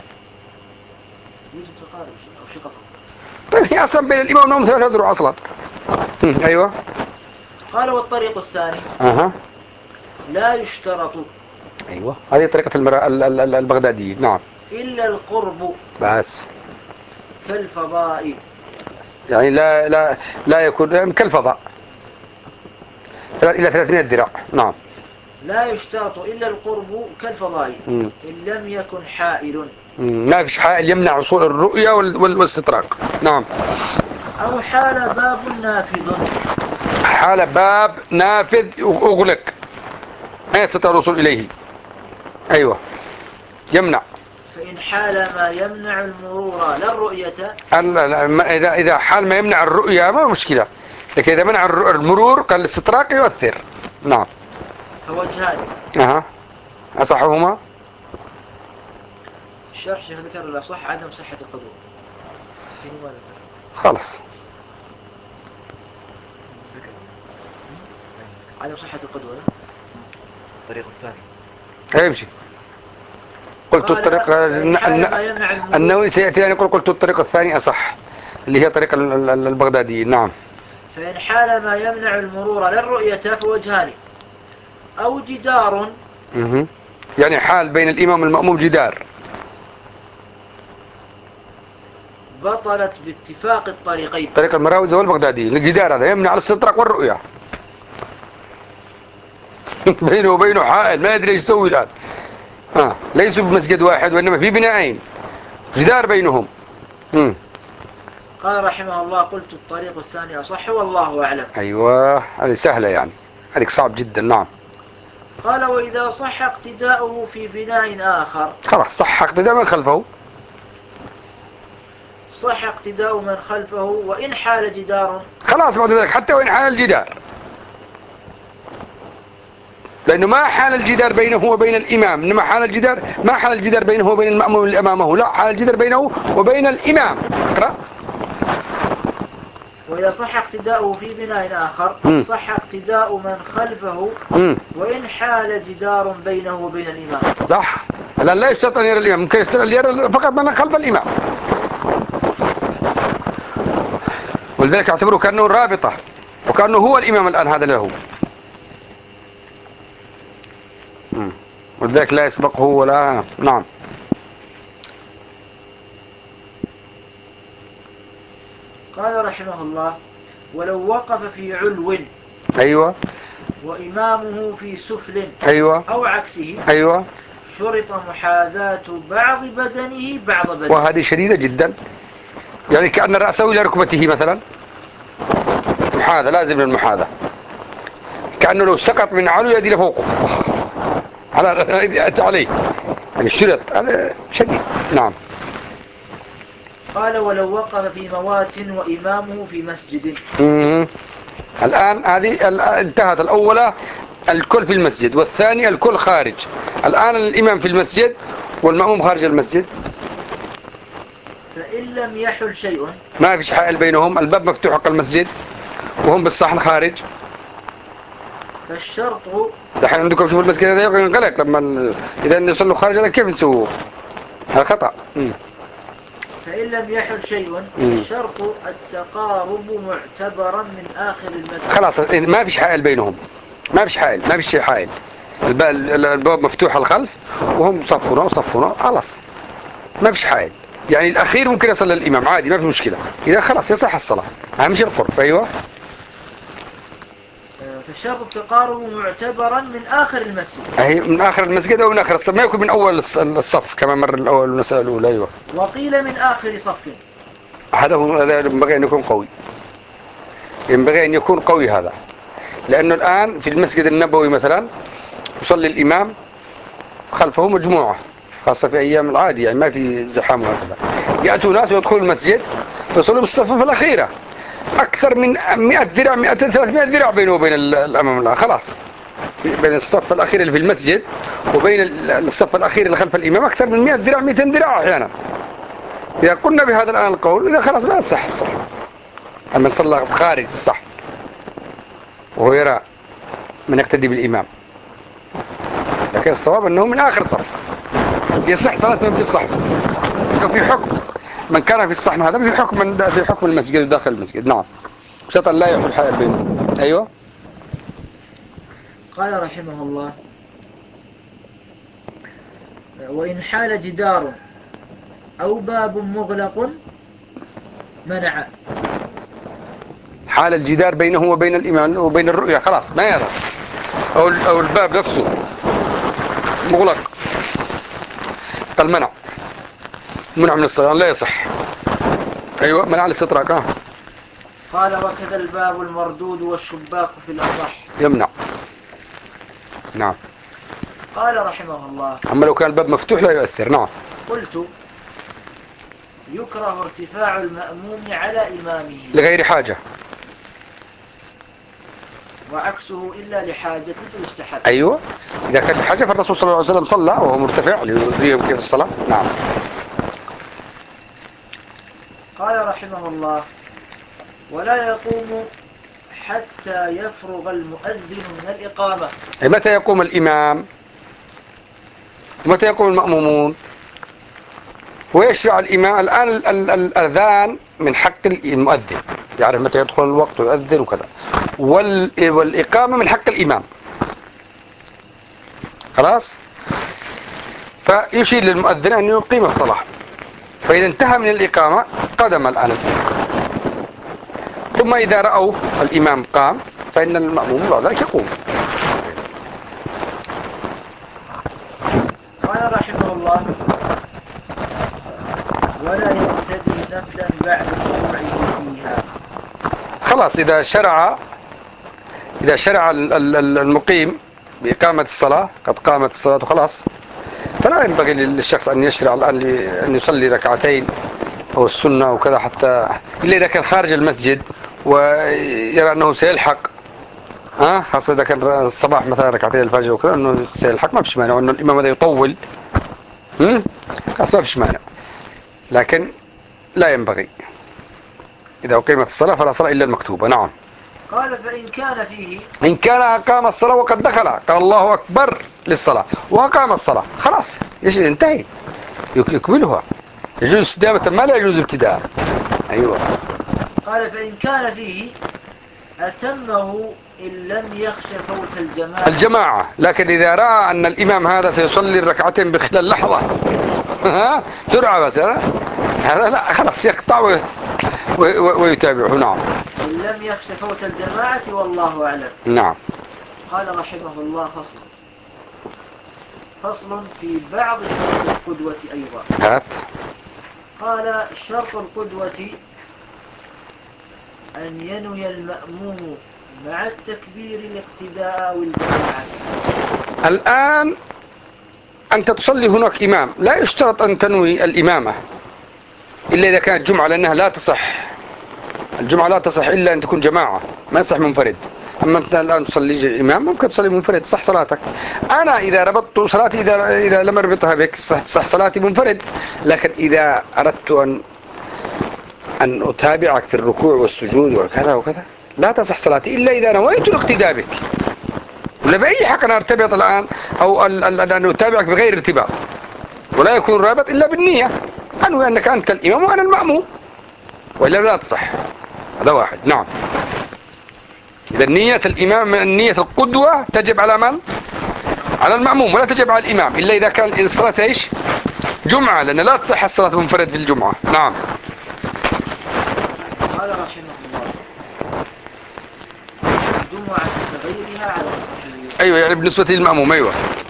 طيب هي أصلا بين الإمام والمأموم ثلاثة أذرع أصلا. أيوة. قال والطريق الثاني. أها. لا يشترط. أيوة هذه طريقة المرا... البغداديين. نعم. إلا القرب. بس. كالفضاء. يعني لا لا لا يكون كالفضاء إلى ثلاثمائة ذراع. نعم. لا يشترط إلا القرب كالفضائل مم. إن لم يكن حائل مم. ما فيش حائل يمنع وصول الرؤيا وال- وال- والاستطراق. نعم. أو حال باب نافذ حال باب نافذ أغلق ما يستطيع الوصول إليه. أيوة يمنع. فإن حال ما يمنع المرور لا الرؤية ال- لا، ما- إذا إذا حال ما يمنع الرؤيا ما مشكلة، لكن إذا منع الر- المرور قال الاستطراق يؤثر. نعم. فوجهان. أها. أصحهما؟ الشرح شيخ ذكر الأصح عدم صحة القدوة. فيه ما ذكر؟ خلص. عدم صحة القدوة. الطريق الثاني يمشي. قلت قال الطريق فإن حال الن- ما يمنع المرور النووي سيأتي أن يقول قلت الطريق الثاني أصح، اللي هي طريق ال- ال- البغدادي. نعم. فإن حال ما يمنع المرور لا الرؤية فوجهان. أو جدار مه. يعني حال بين الإمام والمأموم جدار. بطلت باتفاق الطريقين. طريق المراوزة والبغدادي الجدار هذا يمنع الاستطراق والرؤية. بينه وبينه حائل ما يدري ايش يسوي الآن. آه. ليسوا بمسجد واحد وإنما في بنائين جدار بينهم. مم. قال رحمه الله قلت الطريق الثاني أصح والله أعلم. أيوة هذه سهلة يعني، هذيك صعب جدا. نعم. قال وإذا صح اقتداؤه في بناء آخر. خلاص صح اقتداء من خلفه. صح اقتداء من خلفه وإن حال جدار. خلاص بعد ذلك حتى وإن حال الجدار، لأنه ما حال الجدار بينه وبين الإمام، إنما حال الجدار ما حال الجدار بينه وبين المأموم اللي أمامه، لا حال الجدار بينه وبين الإمام. اقرأ. وإذا صح اقتداؤه في بناء آخر مم. صح اقتداء من خلفه مم. وإن حال جدار بينه وبين الإمام. صح. لا لا يشترط أن يرى الإمام، ممكن يشترط أن يرى فقط من خلف الإمام، ولذلك اعتبره كأنه رابطة وكأنه هو الإمام الآن هذا له. مم. ولذلك لا يسبقه ولا. نعم. قال رحمه الله ولو وقف في علو أيوة. وإمامه في سفل أيوة. أو عكسه أيوة. شرط محاذاة بعض بدنه بعض بدنه. وهذه شديدة جدا، يعني كأن رأسه إلى ركبته مثلا، محاذاة لازم المحاذاة، كأنه لو سقط من علو يدي لفوقه على يأتي عليه، يعني شرط هذا شديد. نعم. قال ولو وقف في موات وإمامه في مسجد. مم. الآن هذه ال- انتهت الأولى الكل في المسجد، والثاني الكل خارج. الآن الإمام في المسجد والمأموم خارج المسجد، فإن لم يحل شيء ما فيش حائل بينهم، الباب مفتوح حق المسجد وهم بالصحن خارج. فالشرط دحين عندكم شوفوا المسجد هذا ينغلق لما ال- إذا يصلوا خارج هذا كيف نسووه؟ هذا خطأ. مم. فإن لم يحل شيء مم. الشرط التقارب معتبرا من آخر المسجد. خلاص ما فيش حائل بينهم، ما فيش حائل، ما فيش شيء حائل، الب- الباب مفتوح الخلف وهم صفونا وصفونا خلاص ما فيش حائل. يعني الأخير ممكن يصل للإمام عادي ما في مشكلة، إذا خلاص يصح الصلاة. أهم شيء القرب. أيوة. فالشرط التقارب معتبرا من آخر المسجد. أهي من آخر المسجد أو من آخر الصف، ما يكون من أول الص- الصف كما مر الأول والمسألة الأولى. أيوة. وقيل من آخر صف. هذا هو، هذا ينبغي أن يكون قوي، ينبغي أن يكون قوي هذا، لأنه الآن في المسجد النبوي مثلا يصلي الإمام خلفه مجموعة، خاصة في أيام العادية يعني ما في زحام وهكذا، يأتوا ناس ويدخلوا المسجد ويصلوا بالصفوف الأخيرة، أكثر من مئة ذراع مئتين ثلاثمائة ذراع بينه وبين الأمام الله، خلاص بين الصف الأخير اللي في المسجد وبين الصف الأخير اللي خلف الإمام أكثر من مئة ذراع مئتين ذراع أحيانا. إذا قلنا بهذا الآن القول إذا خلاص ما تصح الصح، أما نصلى خارج في الصح وهو يرى من يقتدي بالإمام، لكن الصواب أنه من آخر صف يصح صلاة من في الصحن. في حكم من كان في الصحن هذا في حكم من في حكم المسجد وداخل المسجد. نعم. شرط لا يحل حائل بينهم. أيوة. قال رحمه الله وإن حال جدار أو باب مغلق منع. حال الجدار بينه وبين الإمام وبين الرؤيا خلاص ما يرى، أو أو الباب نفسه مغلق قال منع منع من الصلاة لا يصح. أيوة منع الاستطراق. آه. قال وكذا الباب المردود والشباك في الأصح يمنع. نعم. قال رحمه الله أما لو كان الباب مفتوح لا يؤثر. نعم. قلت يكره ارتفاع المأموم على إمامه لغير حاجة. وعكسه إلا لحاجة فيستحب. أيوة إذا كان لحاجة فالرسول صلى الله عليه وسلم صلى وهو مرتفع ليريهم كيف الصلاة. نعم. قال رحمه الله ولا يقوم حتى يفرغ المؤذن من الإقامة. متى يقوم الإمام؟ متى يقوم المأمومون؟ ويشرع الإمام الآن ال ال الأذان من حق المؤذن يعرف متى يدخل الوقت ويؤذن وكذا، وال والإقامة من حق الإمام. خلاص. فيشير للمؤذن أن يقيم الصلاة، فإذا انتهى من الإقامة قدم الآن، ثم إذا رأوا الإمام قام فإن المأموم بعد ذلك يقوم. قال رحمه الله ولا يقتدي نفلا بعد شروعه فيها. خلاص إذا شرع إذا شرع المقيم بإقامة الصلاة قد قامت الصلاة خلاص، فلا ينبغي للشخص أن يشرع الآن أن يصلي ركعتين أو السنة وكذا، حتى إلا إذا كان خارج المسجد ويرى أنه سيلحق، ها خاصة إذا كان الصباح مثلا ركعتين الفجر وكذا أنه سيلحق ما فيش مانع، وأن الإمام هذا يطول هم خلاص ما فيش مانع، لكن لا ينبغي إذا أقيمت الصلاة فلا صلاة إلا المكتوبة. نعم. قال فإن كان فيه إن كان أقام الصلاة وقد دخل قال الله أكبر للصلاة وأقام الصلاة خلاص يجي انتهي يكملها، يجوز استدامة ما لا يجوز ابتداء. أيوة. قال فإن كان فيه أتمه إن لم يخش فوت الجماعة الجماعة، لكن إذا رأى أن الإمام هذا سيصلي الركعتين بخلال لحظة سرعة بس هذا لا خلاص يقطع و... و... ويتابعه. نعم. إن لم يخش فوت الجماعة والله أعلم. نعم. قال رحمه الله فصل فصل في بعض شروط القدوة أيضا. هات. قال شرط القدوة أن ينوي المأموم مع التكبير الاقتداء أو الجماعة. الآن أنت تصلي هناك إمام، لا يشترط أن تنوي الإمامة إلا إذا كانت جمعة، لأنها لا تصح، الجمعة لا تصح إلا أن تكون جماعة، ما تصح منفرد. أما أنت الآن تصلي إمام ممكن تصلي منفرد صح صلاتك. أنا إذا ربطت صلاتي إذا إذا لم أربطها بك صح, صح صلاتي منفرد، لكن إذا أردت أن أن أتابعك في الركوع والسجود وكذا وكذا لا تصح صلاتي إلا إذا نويت الاقتداء بك، ولا بأي حق أنا أرتبط الآن أو أن أتابعك بغير ارتباط، ولا يكون الرابط إلا بالنية، أنوي أنك أنت الإمام وأنا المأموم، وإلا لا تصح. هذا واحد. نعم. إذا نية الإمام نية القدوة تجب على من؟ على المأموم، ولا تجب على الإمام إلا إذا كان الصلاة إيش؟ جمعة، لأن لا تصح الصلاة منفرد في الجمعة. نعم. قال رحمه الله الجمعة كغيرها على الصحيح. أيوة يعني بالنسبة للمأموم. أيوة.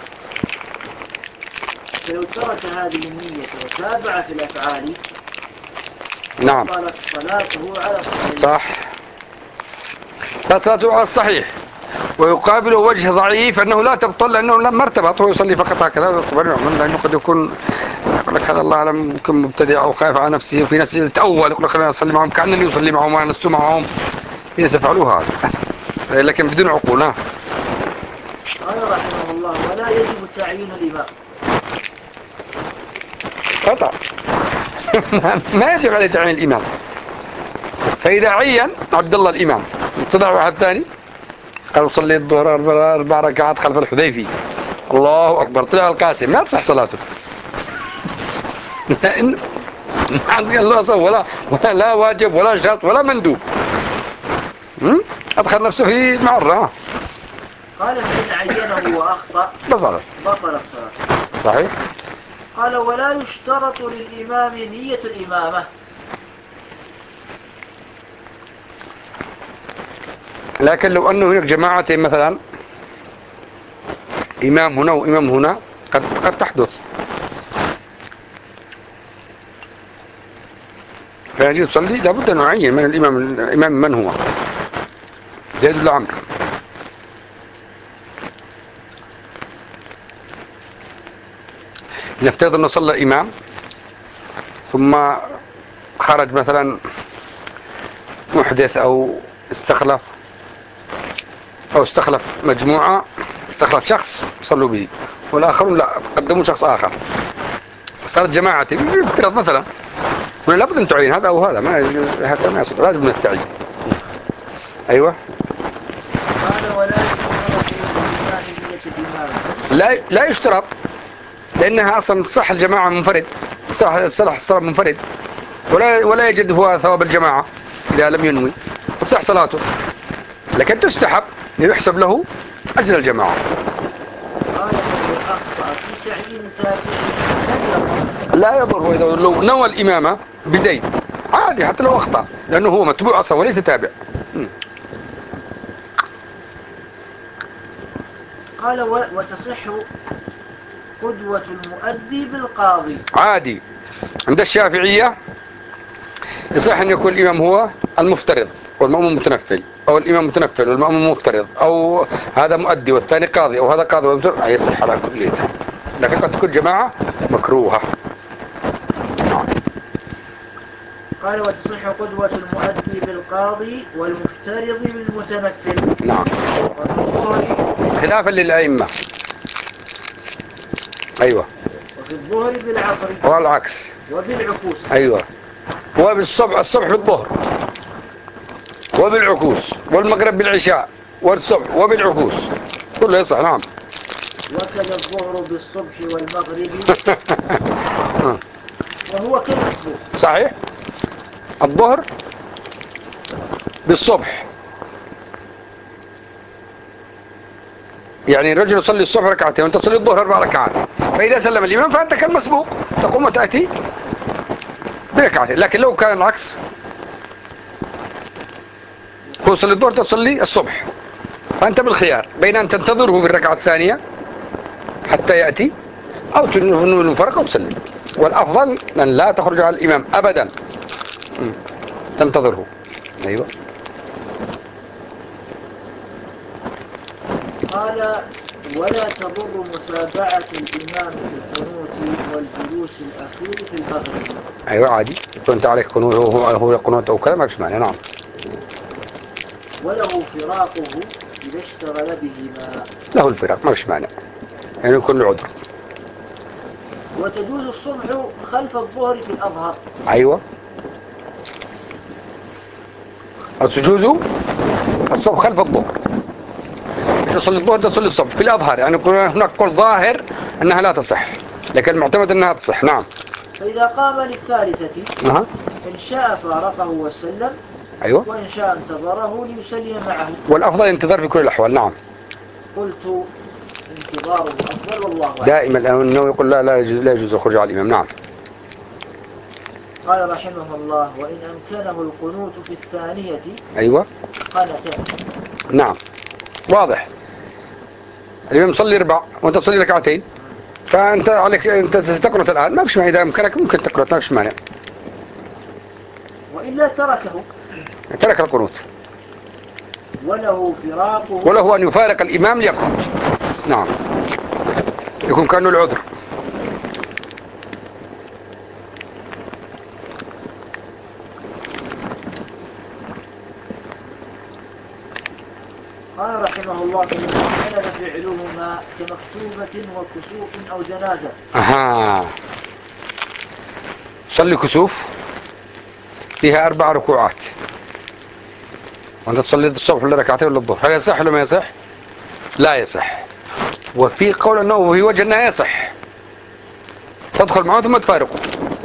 فلو ترك هذه النية وتابع في الأفعال نعم. بطلت صلاته على الصحيح. صح. صلاته على الصحيح، ويقابله وجه ضعيف أنه لا تبطل لأنه لم ارتبط، هو يصلي فقط هكذا ويقبل يعمل، لأنه قد يكون يقول لك هذا الله أعلم يمكن مبتدع أو خايف على نفسه، وفي ناس يتأول يقول لك أنا أصلي معهم كأنني يصلي معهم وأنا لست معهم، في ناس يفعلوا هذا لكن بدون عقول. قال رحمه الله ولا يجب تعيين الإمام. قطع. ما يجب عليه تعيين الإمام، فإذا عين عبد الله الإمام طلع واحد ثاني قال صلي الظهر أربع ركعات خلف الحذيفي الله أكبر، طلع القاسم ما تصح صلاته. لأن ما عندي الله صو ولا ولا لا واجب ولا شرط ولا مندوب، أدخل نفسه في معرة. قال فإن عينه وأخطأ بطلت بطل الصلاة. صحيح. قال ولا يشترط للإمام نية الإمامة. لكن لو أنه هناك جماعة مثلا إمام هنا وإمام هنا قد قد تحدث. فيجي تصلي لابد أن نعين من الإمام الإمام من هو زيد ولا عمرو. نفترض أنه صلى إمام ثم خرج مثلا محدث أو استخلف أو استخلف مجموعة، استخلف شخص صلوا به والآخرون لا قدموا شخص آخر، صارت جماعة يفترض مثلا ولا لابد أن تعين هذا أو هذا، ما هذا ما يصير، لازم نستعين. أيوة. قال ولا يشترط في الإمام نية الإمام. لا لا يشترط، لأنها أصلا صح الجماعة منفرد، صح صلاح الصلاة منفرد، ولا ولا يجد هو ثواب الجماعة إذا لم ينوي، وتصح صلاته، لكن تستحب يحسب له أجر الجماعة. قال فإن أخطأ في تعيين تابع لا يضر إذا لو نوى الإمامة بزيد عادي حتى لو أخطأ، لأنه هو متبوع أصلا وليس تابع. قال وتصح قدوة المؤدي بالقاضي. عادي عند الشافعية يصح أن يكون الإمام هو المفترض والمأموم متنفل، أو الإمام متنفل والمأموم مفترض، أو هذا مؤدي والثاني قاضي، أو هذا قاضي والمفترض، يصح على كل. لكن قد تكون جماعة مكروهة. قال وتصح قدوة المؤدي بالقاضي والمفترض بالمتنفل. نعم. خلافا للأئمة. أيوة. وفي الظهر بالعصر. والعكس. وبالعكوس. أيوة. وبالصبح الصبح بالظهر وبالعكوس، والمغرب بالعشاء والصبح وبالعكوس كله يصح. نعم. وكذا الظهر بالصبح والمغرب وهو كالمسبوق. صحيح. الظهر بالصبح، يعني الرجل يصلي الصبح ركعتين وانت تصلي الظهر اربع ركعات، فاذا سلم الامام فانت كالمسبوق تقوم وتاتي بركعتين. لكن لو كان العكس، هو يصلي الظهر تصلي الصبح، فانت بالخيار بين ان تنتظره في الركعه الثانيه حتى ياتي او تنوي المفارقه وتسلم، والافضل ان لا تخرج على الامام ابدا، تنتظره. ايوه. قال ولا تضر متابعة الإمام في القنوت والجلوس الأخير في المغرب. ايوه عادي، كنت عليك قنوت هو هو قنوت او كذا ما فيش معنى. نعم. وله فراقه إذا اشتغل بهما. له الفراق ما فيش معنى، يعني يكون له عذر. وتجوز الصبح خلف الظهر في الأظهر. ايوه. تجوز الصبح خلف الظهر، تصلي الظهر تصلي الصبح في الأظهر، يعني هناك قول ظاهر أنها لا تصح، لكن المعتمد أنها تصح. نعم. فإذا قام للثالثة أه. إن شاء فارقه وسلم، أيوة. وإن شاء انتظره ليسلم معه. والأفضل الانتظار في كل الأحوال. نعم. قلت انتظاره أفضل والله أعلم. دائما أنه يقول لا لا يجوز, لا يجوز الخروج على الإمام. نعم. قال رحمه الله وإن أمكنه القنوت في الثانية. أيوة. قنته. نعم. واضح. الإمام يصلي ربع وأنت تصلي ركعتين، فأنت عليك أنت تقنط الآن، ما فيش مانع، إذا أمكنك ممكن تقنط ما فيش مانع. وإلا تركه. ترك القنوت. وله فراقه. وله أن يفارق الإمام ليقنط. نعم. يكون كأنه العذر. قال رحمه الله فإن اختلف فعلهما كمكتوبة وكسوف أو جنازة. أها. صلي كسوف فيها أربع ركوعات وأنت تصلي الصبح ولا ركعتين ولا الظهر، هل يصح ولا ما يصح؟ لا يصح. وفي قول أنه في وجه أنه يصح، تدخل معه ثم تفارقه،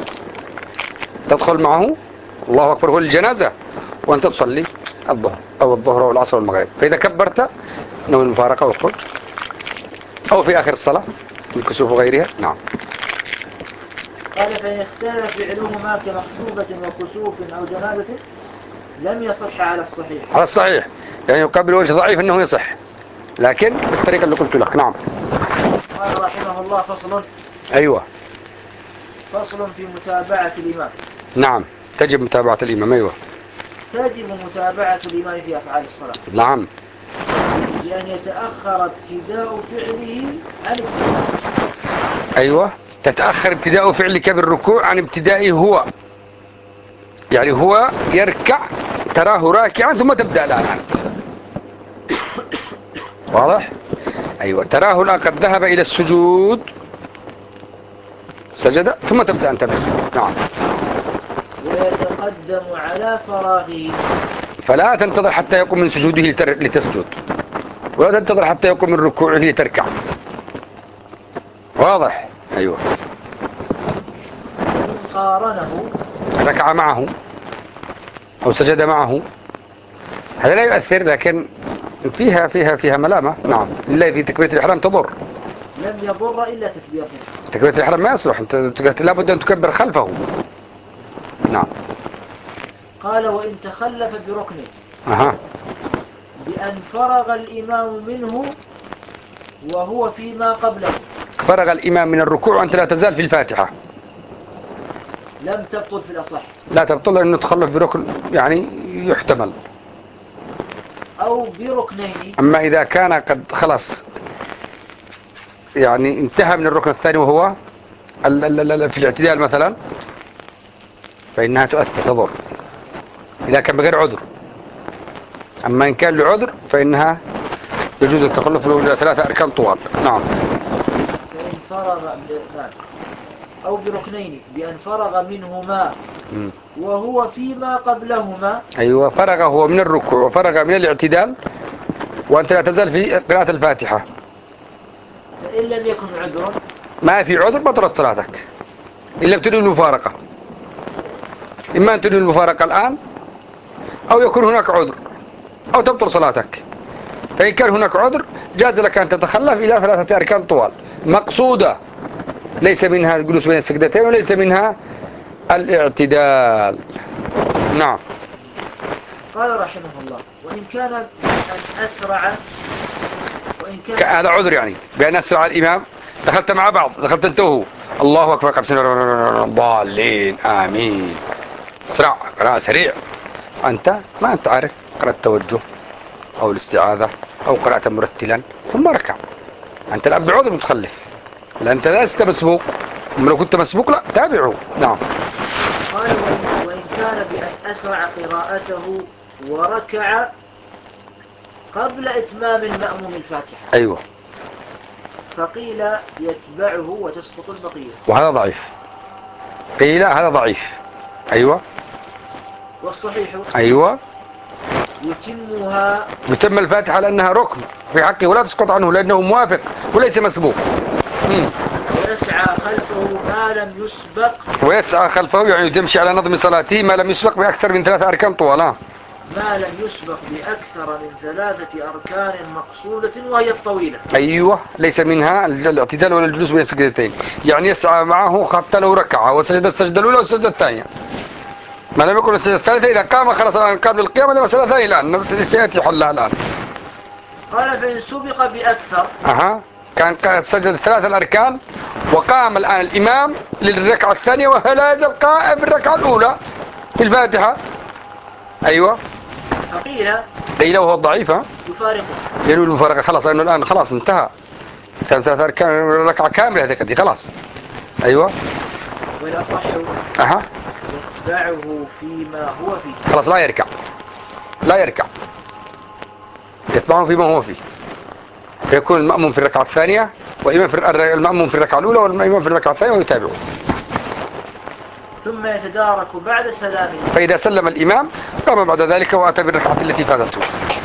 تدخل معه الله أكبر هو الجنازة وأنت تصلي الظهر أو الظهر أو العصر والمغرب، فإذا كبرت نوي المفارقة واخرج، أو في آخر الصلاة الكسوف وغيرها. نعم. قال فإن اختلف فعلهما كمكتوبة وكسوف أو جنازة لم يصح على الصحيح. على الصحيح، يعني يقابل وجه ضعيف أنه يصح. لكن بالطريقة اللي قلت لك. نعم. قال رحمه الله فصل. أيوة. فصل في متابعة الإمام. نعم، تجب متابعة الإمام. أيوة، تجب متابعة الإمام في أفعال الصلاة. نعم، بأن يتأخر ابتداء فعله عن ابتداء. أيوة، تتأخر ابتداء فعلك بالركوع عن ابتدائه هو. يعني هو يركع تراه راكعا ثم تبدأ الآن أنت. واضح؟ أيوة، تراه الآن قد ذهب إلى السجود، سجد، ثم تبدأ أنت بالسجود. نعم. ويتقدم على فراغه. فلا تنتظر حتى يقوم من سجوده لتسجد، ولا تنتظر حتى يقوم من ركوعه لتركع. واضح؟ أيوة. إن قارنه، ركع معه أو سجد معه، هذا لا يؤثر، لكن فيها فيها فيها ملامة. نعم، إلا في تكبيرة الإحرام تضر. لم يضر إلا تكبيرة الإحرام. تكبيرة الإحرام ما يصلح، أنت لابد أن تكبر خلفه. نعم. قال وإن تخلف بركنه أها. بأن فرغ الإمام منه وهو فيما قبله. فرغ الإمام من الركوع وأنت لا تزال في الفاتحة، لم تبطل في الأصح. لا تبطل، لأنه تخلف بركن يعني يحتمل. أو بركنين. أما إذا كان قد خلص يعني انتهى من الركن الثاني وهو في الاعتدال مثلا، فإنها تؤثر تضر إذا كان بغير عذر. أما إن كان لعذر فإنها يجوز التخلف له ثلاثة أركان طوال. نعم. فإن فرغ نعم أو بركنين بأن فرغ منهما م. وهو فيما قبلهما. أيوة، فرغ هو من الركوع وفرغ من الاعتدال وأنت لا تزال في قراءة الفاتحة. فإن لم يكن عذر، ما في عذر بطلت صلاتك إلا بتريد المفارقة. إما أن تريد المفارقة الآن أو يكون هناك عذر أو تبطل صلاتك. فإن كان هناك عذر جاز لك أن تتخلف إلى ثلاثة أركان طوال مقصودة، ليس منها الجلوس بين السجدتين وليس منها الاعتدال. نعم. قال رحمه الله وإن كان أن أسرع، وإن كان هذا عذر يعني بأن أسرع الإمام، دخلت مع بعض، دخلت أنت وهو، الله أكبر قبل ضالين آمين، اسرع قراءة سريع، أنت ما أنت عارف قراءة التوجه أو الاستعاذة أو قراءة مرتلا، ثم ركع. أنت الآن بعذر متخلف، لا أنت لست مسبوق. أما لو كنت مسبوق لا تابعه. نعم. قال وإن كان بأن أسرع قراءته وركع قبل إتمام المأموم الفاتحة. أيوة. فقيل يتبعه وتسقط البقية. وهذا ضعيف. قيل هذا ضعيف. أيوة. والصحيح أيوة، يتمها، يتم الفاتحة لأنها ركن في حقه ولا تسقط عنه لأنه موافق وليس مسبوق. مم. ويسعى خلفه ما لم يسبق. ويسعى خلفه يعني تمشي على نظم صلاته ما لم يسبق بأكثر من ثلاثة أركان طوال. ما لم يسبق بأكثر من ثلاثة أركان مقصودة وهي الطويلة. أيوة، ليس منها الاعتدال ولا الجلوس بين السجدتين، يعني يسعى معه حتى لو ركع وسجد السجدة الأولى والسجدة الثانية، ما لم يكن السجدة الثالثة إذا قام خلص قبل القيام. هذه مسألة ثانية الآن سيأتي حلها الآن. قال فإن سبق بأكثر. أها، كان سجد الثلاثة الأركان وقام الآن الإمام للركعة الثانية وهو لا يزال قائم في الركعة الأولى في الفاتحة. أيوة. فقيل قيل وهو الضعيف يفارقه، ينوي المفارقة خلاص، لأنه الآن خلاص انتهى ثلاثة أركان ركعة كاملة هذه قد خلاص. أيوة. والأصح أها، يتبعه فيما هو فيه. خلاص لا يركع، لا يركع، يتبعه فيما هو فيه، فيكون المأموم في الركعة الثانية والإمام في المأموم في الركعة الأولى والإمام في الركعة الثانية ويتابعه. ثم يتدارك بعد سلامه. فإذا سلم الإمام قام بعد ذلك وأتى بالركعة التي فاتته.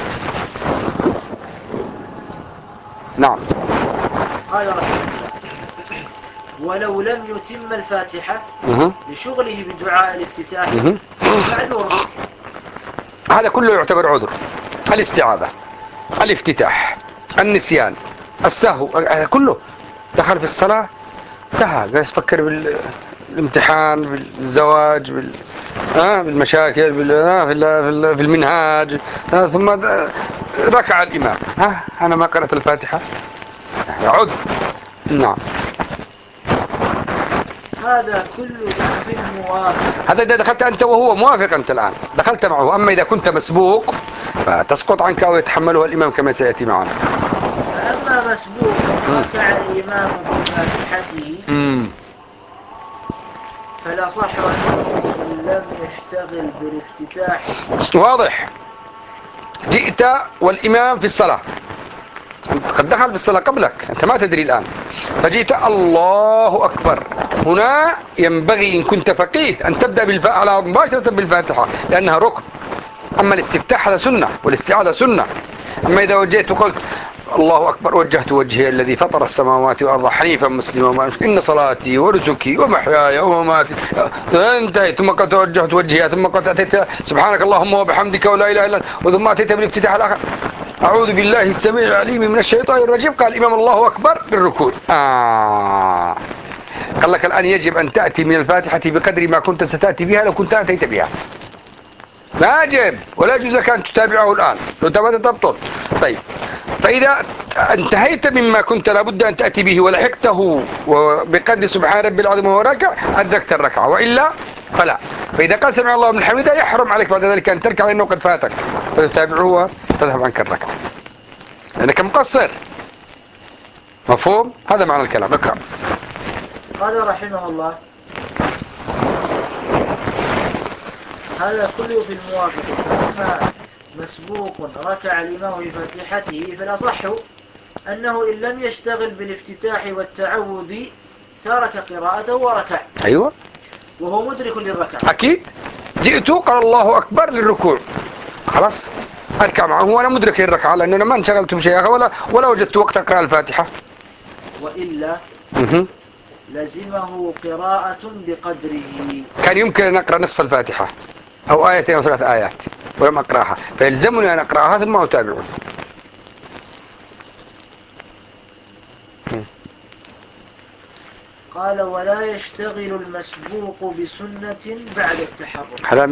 نعم. قال رحمه الله ولو لم يتم الفاتحة مه. لشغله بدعاء الافتتاح مه. معذور. هذا كله يعتبر عذر، الاستعاذة، الافتتاح، النسيان، السهو، كله دخل في الصلاة سهى، قاعد يفكر بالامتحان، بالزواج، آه بالمشاكل بال- آه، في ال- في ال- في المنهاج. آه ثم آه، ركع الإمام، ها أنا ما قرأت الفاتحة، عذر. نعم. هذا كله في الموافق. هذا إذا دخلت أنت وهو موافق، أنت الآن دخلت معه. أما إذا كنت مسبوق فتسقط عنك أو يتحملها الإمام كما سيأتي معنا. فأما مسبوق ركع الإمام بفاتحته مم. فالأصح أنه لم يشتغل بالافتتاح. واضح. جئت والإمام في الصلاة، أنت قد دخل في الصلاة قبلك، أنت ما تدري الآن، فجئت الله أكبر. هنا ينبغي إن كنت فقيه أن تبدأ بالف... على مباشرة بالفاتحة لأنها ركن. أما الاستفتاح هذا سنة والاستعاذة سنة. أما إذا وجهت وقلت الله أكبر وجهت وجهي الذي فطر السماوات والأرض حنيفا مسلما إن صلاتي ونسكي ومحياي ومماتي انتهيت، ثم قد وجهت وجهي، ثم قد أتيت سبحانك اللهم وبحمدك ولا إله إلا أنت، وثم أتيت بالافتتاح الآخر أعوذ بالله السميع العليم من الشيطان الرجيم، قال الإمام الله أكبر للركوع. آه. قال لك الآن يجب أن تأتي من الفاتحة بقدر ما كنت ستأتي بها لو كنت أتيت بها. ما يجب ولا يجوز لك أن تتابعه الآن، لو تبدأ تبطل. طيب، فإذا انتهيت مما كنت لابد أن تأتي به ولحقته بقدر سبحان ربي العظيم وهو راكع أدركت الركعة، وإلا فلا. فإذا قال سمع الله من حمده يحرم عليك بعد ذلك أن تركع لأنه قد فاتك، فتتابعه وتذهب عنك الركعة لأنك مقصر. مفهوم؟ هذا معنى الكلام. اقرأ. قال رحمه الله: هذا كله في الموافق. فأما مسبوق ركع الإمام بفاتحته فالأصح أنه إن لم يشتغل بالافتتاح والتعوذ ترك قراءته وركع. أيوة، وهو مدرك للركعة. أكيد. جئت قال الله أكبر للركوع، خلاص أركع معه وأنا مدرك للركعة لأننا ما انشغلت بشيء ولا ولا وجدت وقت أقرأ الفاتحة. وإلا مه. لزمه قراءة بقدره. كان يمكن أن أقرأ نصف الفاتحة أو آيتين أو ثلاث آيات ولم أقرأها، فيلزمني أن أقرأها ثم أتابعه. قال: ولا يشتغل المسبوق بسنة بعد التحرم.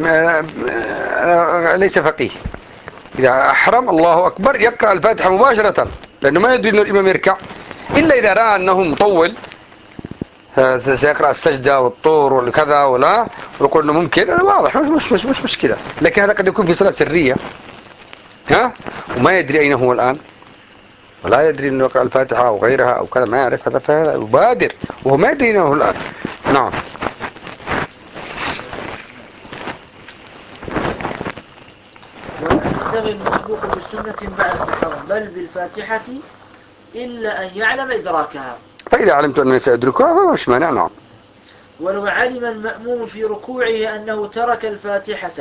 هذا ليس فقيه. إذا أحرم الله أكبر يقرأ الفاتحة مباشرة لأنه ما يدري أن الإمام يركع، إلا إذا رأى أنه مطول سيقرأ السجدة والطور والكذا ولا ويقول أنه ممكن، واضح مش مش مش مشكلة. لكن هذا قد يكون في صلاة سرية ها وما يدري أين هو الآن، ولا يدري أنه يقرأ الفاتحة أو غيرها أو كذا، ما يعرف هذا، فيبادر وهو ما يدري أنه هو الآن. نعم. ويشتغل المسبوق بسنة بعد التحرم بل بالفاتحة إلا أن يعلم إدراكها. فإذا علمت أنني سأدركها فما فيش مانع. نعم. ولو علم المأموم في ركوعه أنه ترك الفاتحة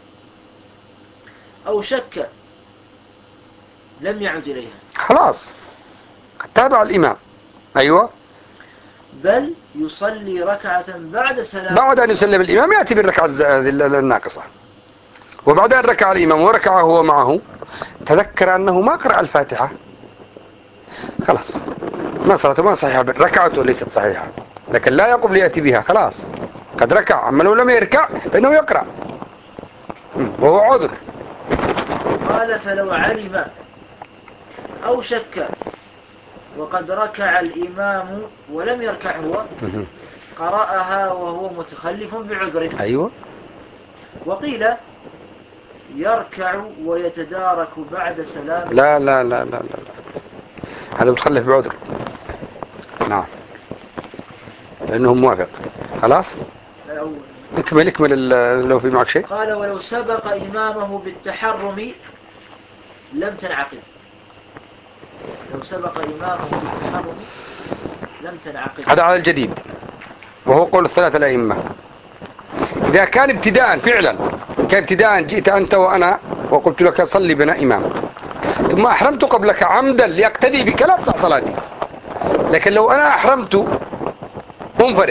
أو شك لم يعد إليها، خلاص تابع الإمام. أيوة. بل يصلي ركعة بعد سلام. بعد أن يسلم الإمام يأتي بالركعة الناقصة، وبعد أن ركع الإمام وركع هو معه تذكر أنه ما قرأ الفاتحة، خلاص ما صلاته ما صحيحة، ركعته ليست صحيحة، لكن لا يقبل يأتي بها، خلاص قد ركع. أما لو لم يركع فإنه يقرأ وهو عذر. قال: فلو علم أو شك وقد ركع الإمام ولم يركع هو قرأها وهو متخلف بعذر. أيوة. وقيل يركع ويتدارك بعد سلام. لا لا لا لا لا, لا. هذا متخلف بعذر. نعم، لأنه موافق. خلاص اكمل اكمل لو في معك شيء. قال: ولو سبق إمامه بالتحرم لم تنعقد. لو سبق إمامه بالتحرم لم تنعقد. هذا على الجديد وهو قول الثلاثة الأئمة. إذا كان ابتداء فعلا كان ابتداء جئت أنت وأنا وقلت لك صلي بنا إمام ثم أحرمت قبلك عمدا ليقتدي بك لا تصح صلاتي. لكن لو أنا أحرمت منفرد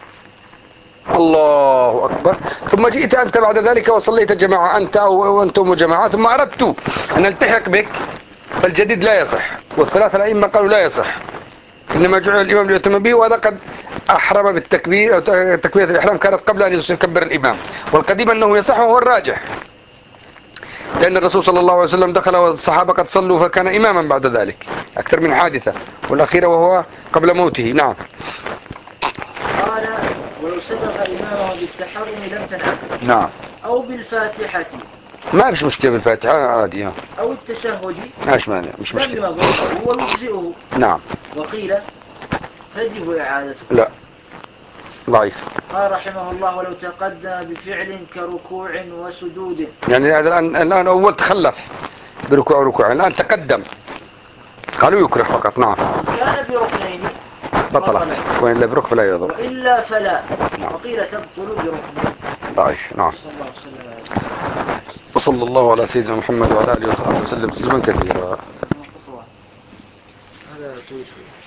الله أكبر ثم جئت أنت بعد ذلك وصليت جماعة أنت أو أنتم جماعة ثم أردت أن ألتحق بك فالجديد لا يصح. والثلاثة الأئمة قالوا لا يصح، إنما جعل الإمام ليتم به، وهذا قد أحرم بالتكبير، تكبيرة الإحرام كانت قبل أن يكبر الإمام، والقديم أنه يصح وهو الراجح، لأن الرسول صلى الله عليه وسلم دخل والصحابة قد صلوا فكان إماما بعد ذلك أكثر من حادثة، والأخيرة وهو قبل موته. نعم. قال ولو سبق إمامه بالتحرم لم تنعقد. نعم. أو بالفاتحة ما فيش مشكلة بالفاتحة عادي. أو التشهد ماش مانع، مش لم مشكلة. يضره ويجزئه. نعم. وقيل تجب إعادته. لا، ضعيف. قال رحمه الله ولو تقدم بفعل كركوع وسجود. يعني هذا الآن الآن أول تخلف بركوع وركوع، الآن تقدم قالوا يكره فقط. نعم. كان بركنين بطلت، وإلا بركب لا يضر، وإلا فلا. نعم. وقيل تبطل بركنين. ضعيف. نعم. صلى الله وسلم. وصلى الله على سيدنا محمد وعلى آله وصحبه وسلم تسليما كثيرا. هذا توجه.